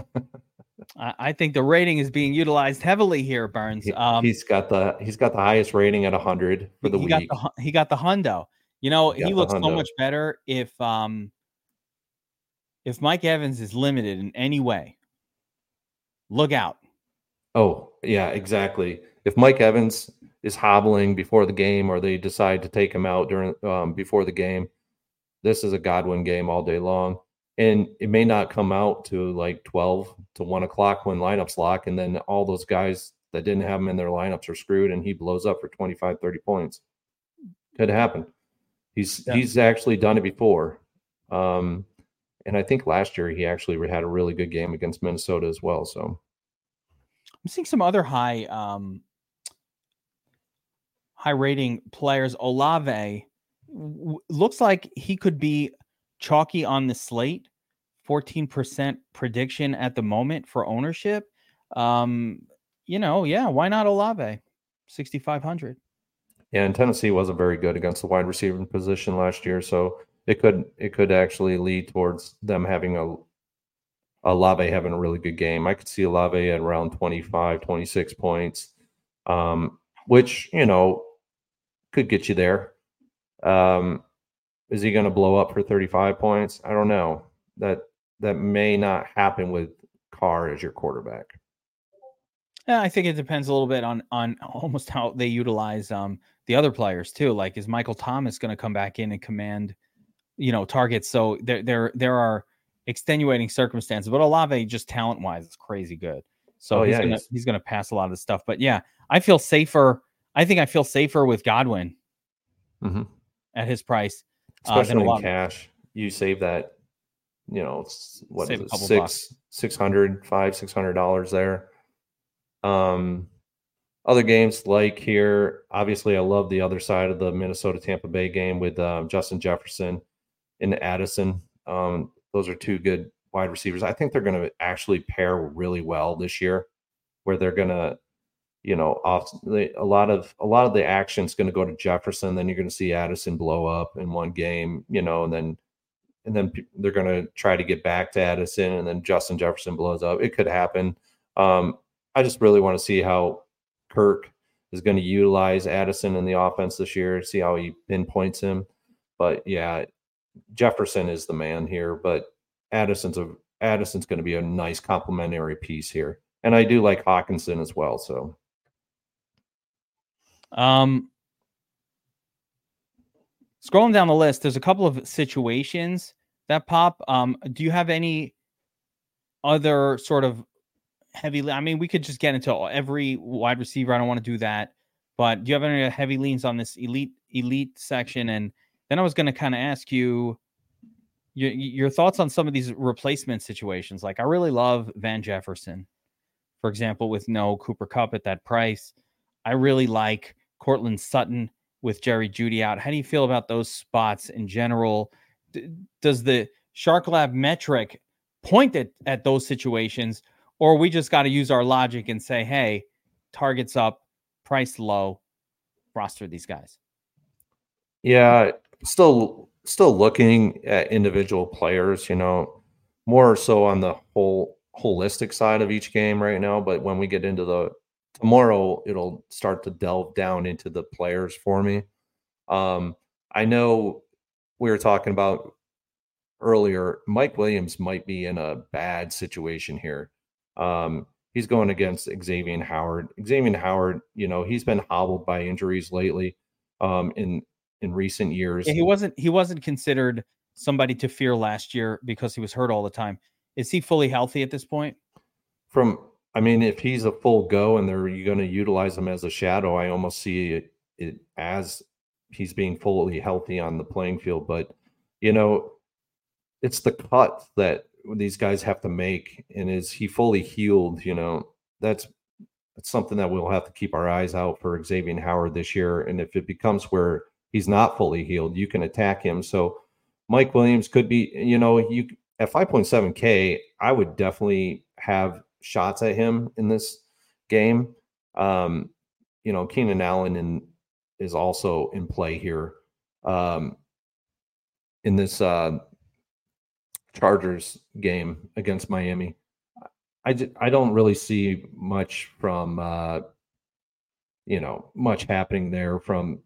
I, I think the rating is being utilized heavily here, Burns. Um, he's got the he's got the highest rating at one hundred for the he week. Got the, he got the hundo. You know, he, he looks so much better if um if Mike Evans is limited in any way, look out. Oh, yeah, exactly. If Mike Evans is hobbling before the game, or they decide to take him out during um, before the game, this is a Godwin game all day long. And it may not come out to like twelve to one o'clock when lineups lock, and then all those guys that didn't have him in their lineups are screwed, and he blows up for twenty-five, thirty points. Could happen. He's yeah. he's actually done it before. Um, and I think last year he actually had a really good game against Minnesota as well. So I'm seeing some other high um, high rating players. Olave w- looks like he could be chalky on the slate. fourteen percent prediction at the moment for ownership. Um, you know, yeah, why not Olave? sixty-five hundred. Yeah, and Tennessee wasn't very good against the wide receiver position last year, so it could it could actually lead towards them having a Olave having a really good game. I could see Olave at around twenty-five, twenty-six points, um, which, you know, could get you there. Um, is he going to blow up for thirty-five points? I don't know. That that may not happen with Carr as your quarterback. Yeah, I think it depends a little bit on on almost how they utilize um, the other players too. Like, is Michael Thomas going to come back in and command, you know, targets? So there there there are extenuating circumstances, but Olave just talent wise is crazy good. So oh, he's yeah, gonna he's... he's gonna pass a lot of the stuff. But yeah, I feel safer. I think I feel safer with Godwin mm-hmm. at his price, especially uh, in cash. You save that, you know, what is it, six bucks. six hundred, five six hundred dollars there. Um, other games like here, obviously, I love the other side of the Minnesota Tampa Bay game with um, Justin Jefferson and Addison. Um, those are two good wide receivers. I think they're going to actually pair really well this year, where they're going to, you know, off the, a lot of a lot of the action is going to go to Jefferson. Then you're going to see Addison blow up in one game, you know, and then and then they're going to try to get back to Addison, and then Justin Jefferson blows up. It could happen. Um, I just really want to see how Kirk is going to utilize Addison in the offense this year, see how he pinpoints him. But yeah, Jefferson is the man here, but Addison's a Addison's going to be a nice complementary piece here. And I do like Hawkinson as well. So um scrolling down the list, there's a couple of situations that pop. Um, do you have any other sort of heavy? I mean, we could just get into every wide receiver. I don't want to do that, but do you have any heavy leans on this elite elite section? And then I was going to kind of ask you your, your thoughts on some of these replacement situations. Like, I really love Van Jefferson, for example, with no Cooper Kupp at that price. I really like Cortland Sutton with Jerry Jeudy out. How do you feel about those spots in general? D- does the Shark Lab metric point at, at those situations, or we just got to use our logic and say, hey, targets up, price low, roster these guys? Yeah, still still looking at individual players, you know, more so on the whole holistic side of each game right now. But when we get into the tomorrow, it'll start to delve down into the players for me. Um, I know we were talking about earlier, Mike Williams might be in a bad situation here. Um, he's going against Xavier Howard. Xavier Howard, you know, he's been hobbled by injuries lately um, in in recent years. Yeah, he wasn't he wasn't considered somebody to fear last year because he was hurt all the time. Is he fully healthy at this point? From I mean, if he's a full go and they're going to utilize him as a shadow, I almost see it, it as he's being fully healthy on the playing field. But, you know, it's the cut that these guys have to make. And is he fully healed? You know, that's, that's something that we'll have to keep our eyes out for Xavier Howard this year. And if it becomes where he's not fully healed, you can attack him. So Mike Williams could be, you know, you at five point seven K, I would definitely have shots at him in this game. Um, you know, Keenan Allen in, is also in play here um, in this uh, Chargers game against Miami. I, just, I don't really see much from, uh, you know, much happening there from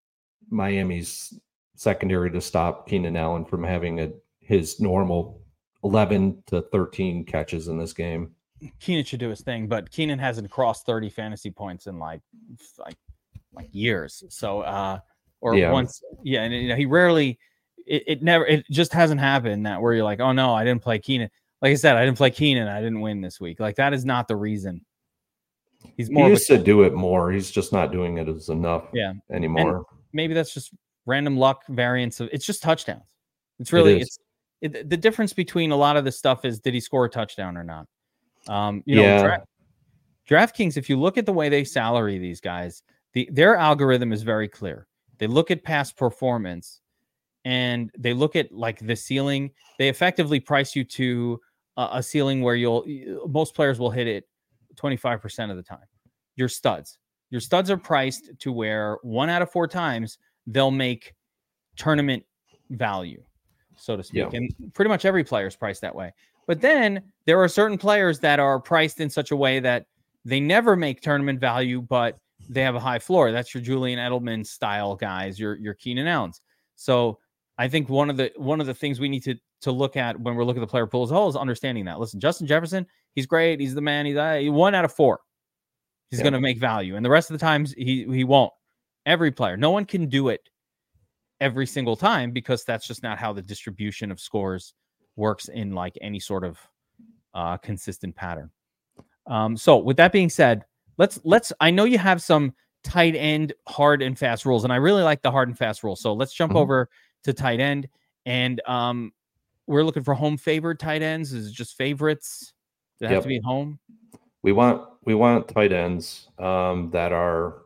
Miami's secondary to stop Keenan Allen from having a his normal eleven to thirteen catches in this game. Keenan should do his thing, but Keenan hasn't crossed thirty fantasy points in like like like years. So uh or Yeah. once, yeah, and you know, he rarely it, it never it just hasn't happened that where you're like, oh no, I didn't play Keenan. Like I said, I didn't play Keenan, I didn't win this week. Like that is not the reason. He's more he of used a, to do it more. He's just not doing it as enough yeah anymore. And maybe that's just random luck variance of it's just touchdowns. It's really it it's it, the difference between a lot of this stuff is did he score a touchdown or not? Um, you yeah. know, Dra- DraftKings, if you look at the way they salary these guys, the their algorithm is very clear. They look at past performance and they look at like the ceiling. They effectively price you to a, a ceiling where you'll most players will hit it twenty-five percent of the time. Your studs. Your studs are priced to where one out of four times they'll make tournament value, so to speak. Yeah. And pretty much every player is priced that way. But then there are certain players that are priced in such a way that they never make tournament value, but they have a high floor. That's your Julian Edelman style guys, your your Keenan Allens. So I think one of the one of the things we need to to look at when we're looking at the player pool as a whole is understanding that. Listen, Justin Jefferson, he's great. He's the man. He's uh, one out of four. He's yeah. going to make value. And the rest of the times he he won't. Every player. No one can do it every single time because that's just not how the distribution of scores works in like any sort of uh, consistent pattern. Um, so with that being said, let's, let's, I know you have some tight end hard and fast rules, and I really like the hard and fast rules. So let's jump mm-hmm. over to tight end, and um, we're looking for home favored tight ends. Is it just favorites? Does it yep. have to be at home? We want, we want tight ends um, that are,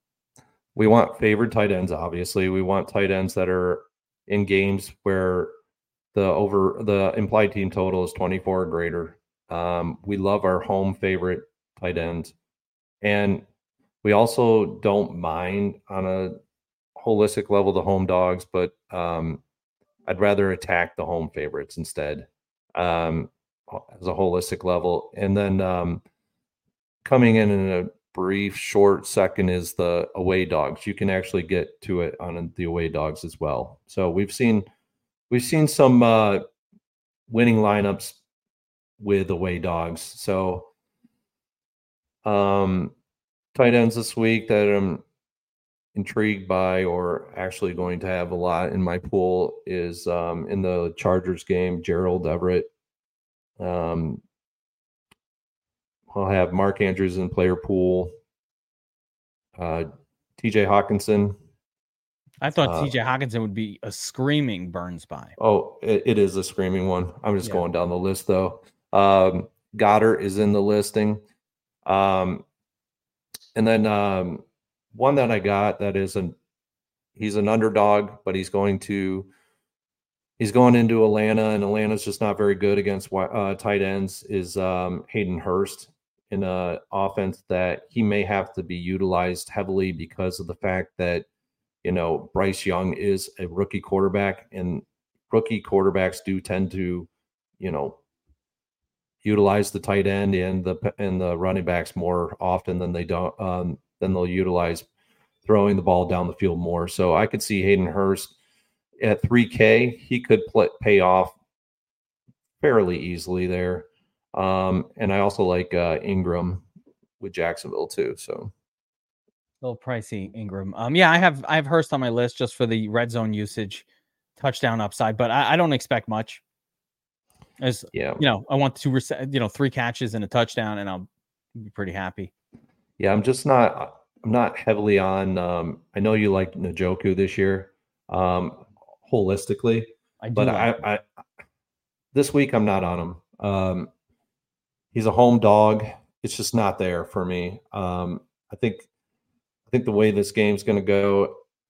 we want favored tight ends. Obviously we want tight ends that are in games where the over the implied team total is twenty-four or greater. Um, we love our home favorite tight end. And we also don't mind on a holistic level the home dogs, but um, I'd rather attack the home favorites instead um, as a holistic level. And then um, coming in in a brief, short second is the away dogs. You can actually get to it on the away dogs as well. So we've seen we've seen some uh, winning lineups with away dogs. So um, tight ends this week that I'm intrigued by or actually going to have a lot in my pool is um, in the Chargers game, Gerald Everett. Um, I'll have Mark Andrews in player pool. Uh, T J Hawkinson. I thought uh, T J Hawkinson would be a screaming Burns buy. Oh, it, it is a screaming one. I'm just yeah. going down the list though. Um, Goddard is in the listing. Um, and then um, one that I got that is an he's an underdog, but he's going to he's going into Atlanta, and Atlanta's just not very good against uh, tight ends. Is um, Hayden Hurst in an offense that he may have to be utilized heavily because of the fact that, you know, Bryce Young is a rookie quarterback, and rookie quarterbacks do tend to, you know, utilize the tight end and the and the running backs more often than they don't um, than they'll utilize throwing the ball down the field more. So I could see Hayden Hurst at three K. He could play, pay off fairly easily there. Um, and I also like uh, Ingram with Jacksonville too. So a little pricey Ingram. Um, yeah, I have I have Hurst on my list just for the red zone usage, touchdown upside, but I, I don't expect much. As yeah, you know, I want two, you know, three catches and a touchdown, and I'll be pretty happy. Yeah, I'm just not. I'm not heavily on. Um, I know you like Njoku this year, um, holistically, I do but like I, I this week I'm not on him. Um, he's a home dog. It's just not there for me. Um, I think. I think the way this game's going to go,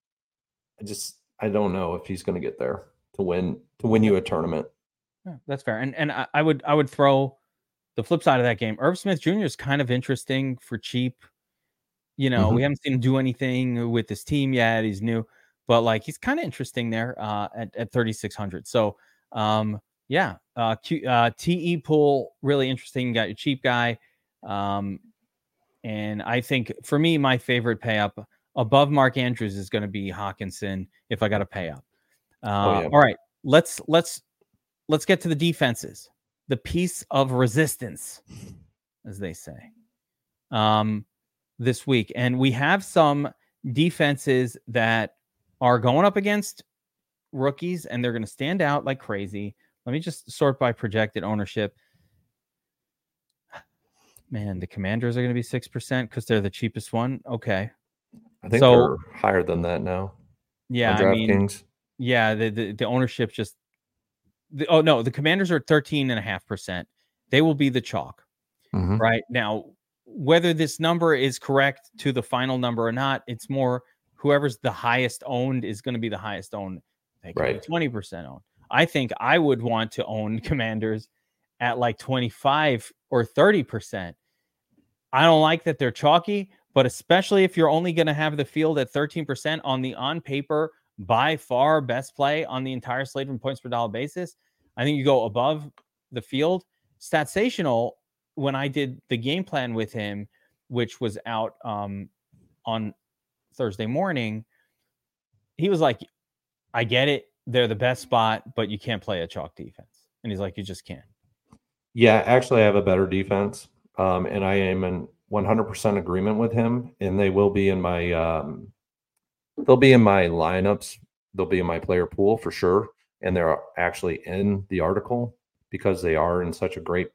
I just I don't know if he's going to get there to win to win you a tournament. Yeah, that's fair. And and I, I would I would throw the flip side of that game. Irv Smith Junior is kind of interesting for cheap. You know, mm-hmm. we haven't seen him do anything with this team yet. He's new, but like he's kind of interesting there uh, at at thirty-six hundred. So um, yeah, uh, Q, uh, T E pool really interesting. You got your cheap guy. Um, And I think for me, my favorite pay up above Mark Andrews is going to be Hawkinson if I got to pay up. Uh, oh, yeah. All right, let's let's let's get to the defenses. The piece of resistance, as they say, um, this week. And we have some defenses that are going up against rookies, and they're going to stand out like crazy. Let me just sort by projected ownership. Man, the Commanders are going to be six percent because they're the cheapest one. Okay. I think so, they're higher than that now. Yeah, I mean, DraftKings. yeah, the, the, the ownership just, the, oh no, the Commanders are thirteen and a half percent. They will be the chalk. Mm-hmm. Right now, whether this number is correct to the final number or not, it's more whoever's the highest owned is going to be the highest owned. They can Right. be twenty percent owned. I think I would want to own Commanders at like twenty-five or thirty percent. I don't like that they're chalky, but especially if you're only going to have the field at thirteen percent on the on paper, by far best play on the entire slate from points per dollar basis, I think you go above the field. Statsational, when I did the game plan with him, which was out um, on Thursday morning, he was like, I get it. They're the best spot, but you can't play a chalk defense. And he's like, you just can't. Yeah, actually, I have a better defense. Um, and I am in one hundred percent agreement with him. And they will be in my, um, they'll be in my lineups. They'll be in my player pool for sure. And they're actually in the article because they are in such a great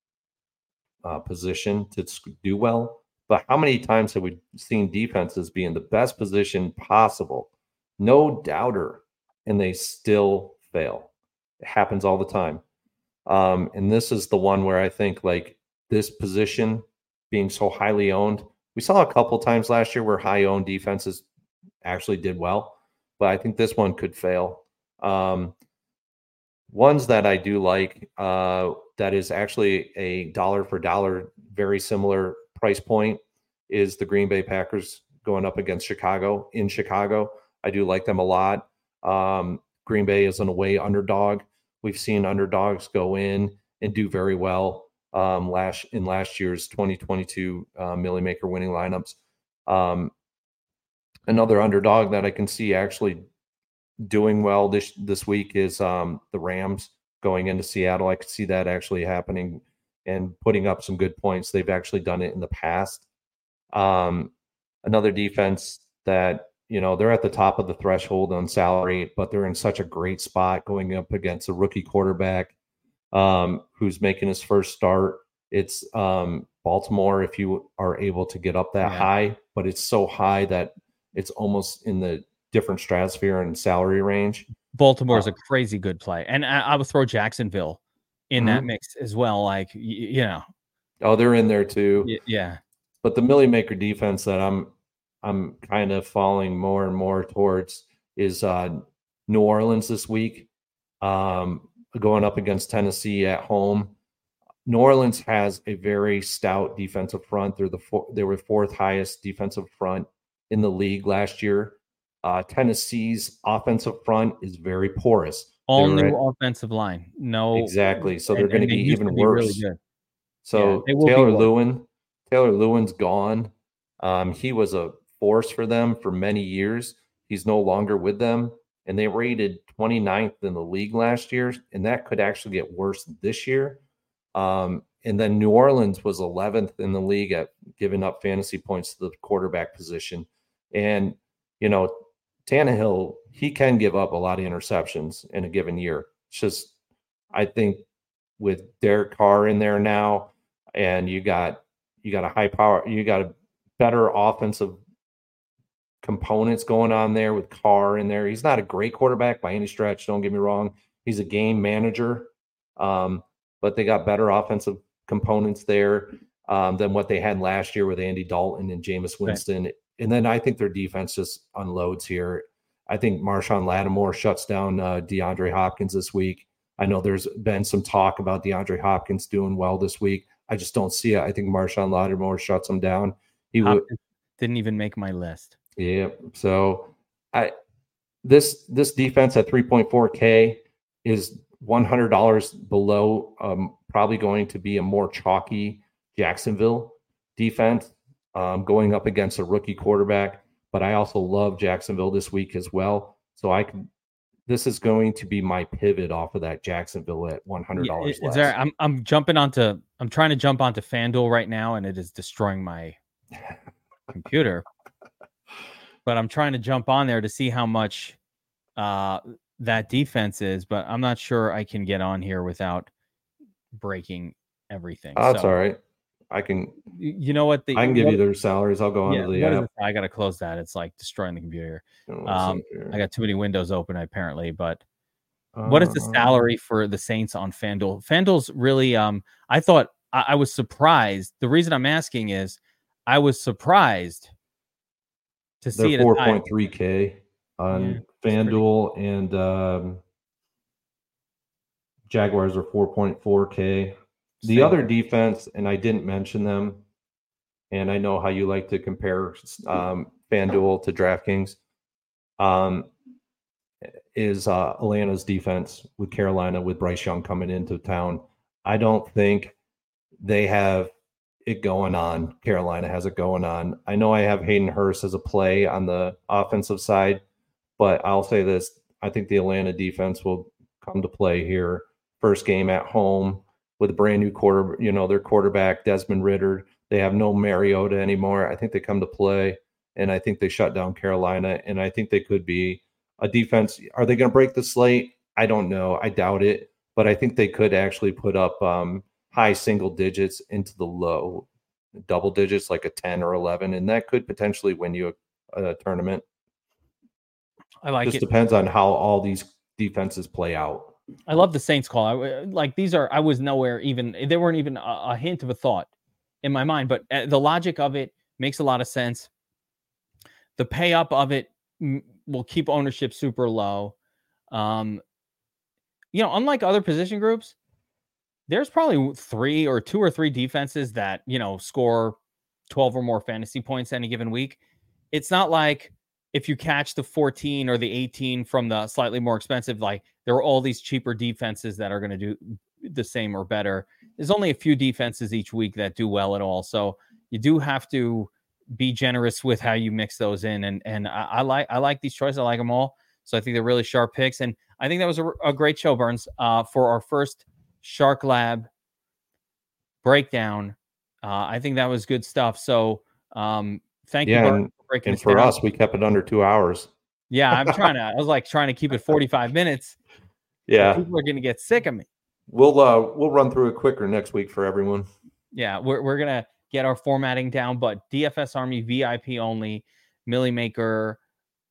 uh, position to do well. But how many times have we seen defenses be in the best position possible? No doubter. And they still fail. It happens all the time. Um, and this is the one where I think like this position being so highly owned, we saw a couple times last year where high owned defenses actually did well, but I think this one could fail. Um, ones that I do like, uh, that is actually a dollar for dollar, very similar price point is the Green Bay Packers going up against Chicago in Chicago. I do like them a lot. Um, Green Bay is an away underdog. We've seen underdogs go in and do very well um, last in last year's twenty twenty-two uh, Millie Maker winning lineups. Um, another underdog that I can see actually doing well this this week is um, the Rams going into Seattle. I could see that actually happening and putting up some good points. They've actually done it in the past. Um, another defense that, you know, they're at the top of the threshold on salary, but they're in such a great spot going up against a rookie quarterback um, who's making his first start. It's um, Baltimore, if you are able to get up that Yeah. high, but it's so high that it's almost in the different stratosphere and salary range. Baltimore is Uh, a crazy good play. And I, I would throw Jacksonville in that Mhm. mix as well. Like, y- you know, Oh, they're in there too. y- yeah. But the Millie Maker defense that I'm I'm kind of falling more and more towards is uh, New Orleans this week, um, going up against Tennessee at home. New Orleans has a very stout defensive front. They're the four, they were fourth highest defensive front in the league last year. Uh, Tennessee's offensive front is very porous. All They were new at- offensive line. No. exactly. So and- they're going to and they be used even to be worse. really good. So they will be Taylor worse. Lewin, Taylor Lewin's gone. Um, he was a force for them for many years. He's no longer with them, and they rated twenty-ninth in the league last year, and that could actually get worse this year. Um, and then New Orleans was eleventh in the league at giving up fantasy points to the quarterback position. And, you know, Tannehill, he can give up a lot of interceptions in a given year. It's just, I think with Derek Carr in there now, and you got you got a high power, you got a better offensive components going on there with Carr in there. He's not a great quarterback by any stretch. Don't get me wrong. He's a game manager, um, but they got better offensive components there um, than what they had last year with Andy Dalton and Jameis Winston. Right. And then I think their defense just unloads here. I think Marshawn Lattimore shuts down uh, DeAndre Hopkins this week. I know there's been some talk about DeAndre Hopkins doing well this week. I just don't see it. I think Marshawn Lattimore shuts him down. He would didn't even make my list. Yeah. So I this this defense at three point four K is one hundred dollars below um, probably going to be a more chalky Jacksonville defense um, going up against a rookie quarterback. But I also love Jacksonville this week as well. So I can this is going to be my pivot off of that Jacksonville at one hundred dollars yeah, less. there, I'm I'm jumping onto I'm trying to jump onto FanDuel right now, and it is destroying my computer. But I'm trying to jump on there to see how much uh, that defense is, but I'm not sure I can get on here without breaking everything. Oh, that's so, all right. I can. You know what? The, I can give what, you their salaries. I'll go on yeah, to the app. I got to close that. It's like destroying the computer. Um, I got too many windows open apparently, but uh, what is the salary for the Saints on FanDuel? FanDuel's really, um, I thought I, I was surprised. The reason I'm asking is I was surprised to see it four point three K on yeah, FanDuel, pretty... and um, Jaguars are four point four K. The Same. Other defense, and I didn't mention them, and I know how you like to compare um, FanDuel to DraftKings, um, is uh, Atlanta's defense with Carolina, with Bryce Young coming into town. I don't think they have it going on. Carolina has it going on. I know I have Hayden Hurst as a play on the offensive side, but I'll say this. I think the Atlanta defense will come to play here. First game at home with a brand new quarter, you know, their quarterback, Desmond Ridder. They have no Mariota anymore. I think they come to play, and I think they shut down Carolina, and I think they could be a defense. Are they going to break the slate? I don't know. I doubt it, but I think they could actually put up um, high single digits into the low double digits, like a ten or eleven, and that could potentially win you a, a tournament. I like Just it. Just depends on how all these defenses play out. I love the Saints call. I, like these are, I was nowhere even, there weren't even a, a hint of a thought in my mind, but the logic of it makes a lot of sense. The pay up of it will keep ownership super low. Um, you know, unlike other position groups, there's probably three or two or three defenses that, you know, score twelve or more fantasy points any given week. It's not like if you catch the fourteen or the eighteen from the slightly more expensive, like there are all these cheaper defenses that are going to do the same or better. There's only a few defenses each week that do well at all. So you do have to be generous with how you mix those in. And, and I, I like, I like these choices. I like them all. So I think they're really sharp picks. And I think that was a, a great show, Burns, uh, for our first Shark Lab breakdown. Uh, I think that was good stuff. So um, thank yeah, you, Burns, for breaking and for down. us, we kept it under two hours. Yeah, I'm trying to. I was like trying to keep it forty-five minutes. Yeah, people are going to get sick of me. We'll uh, we'll run through it quicker next week for everyone. Yeah, we're we're gonna get our formatting down, but D F S Army V I P only, Millie Maker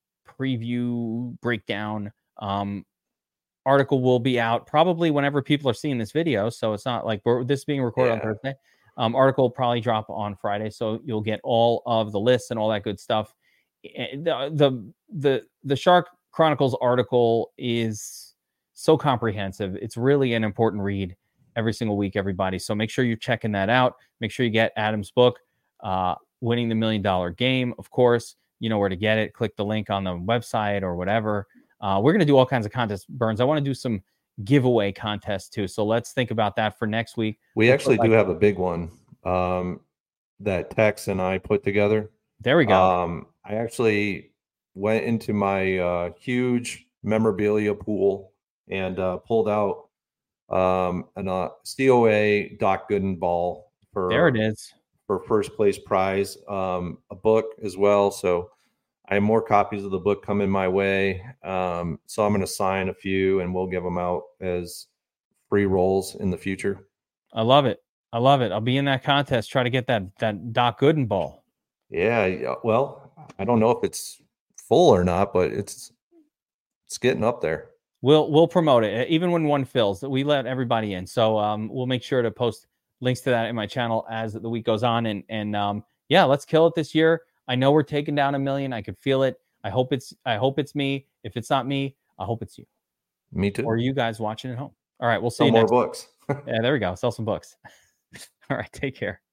preview breakdown. Um, article will be out probably whenever people are seeing this video, so it's not like we're, this being recorded yeah. on Thursday. Um, article will probably drop on Friday, so you'll get all of the lists and all that good stuff. The the the, the Shark Chronicles article is so comprehensive. It's really an important read every single week, everybody. So make sure you're checking that out. Make sure you get Adam's book, uh, Winning the Million Dollar Game. Of course, you know where to get it. Click the link on the website or whatever. Uh, we're going to do all kinds of contests, Burns. I want to do some giveaway contests too. So let's think about that for next week. We actually do have a big one um, that Tex and I put together. There we go. Um, I actually went into my uh, huge memorabilia pool and uh, pulled out um, an uh, C O A Doc Gooden ball for there it is for first place prize, um, a book as well. So I have more copies of the book coming my way. Um, so I'm going to sign a few and we'll give them out as free rolls in the future. I love it. I love it. I'll be in that contest. Try to get that that Doc Gooden ball. Yeah. Well, I don't know if it's full or not, but it's it's getting up there. We'll we'll promote it even when one fills. We let everybody in, so um, we'll make sure to post links to that in my channel as the week goes on. And and um, yeah, let's kill it this year. I know we're taking down a million. I could feel it. I hope it's I hope it's me. If it's not me, I hope it's you. Me too. Or you guys watching at home. All right, we'll see Sell you more next books. Yeah, there we go. Sell some books. All right, take care.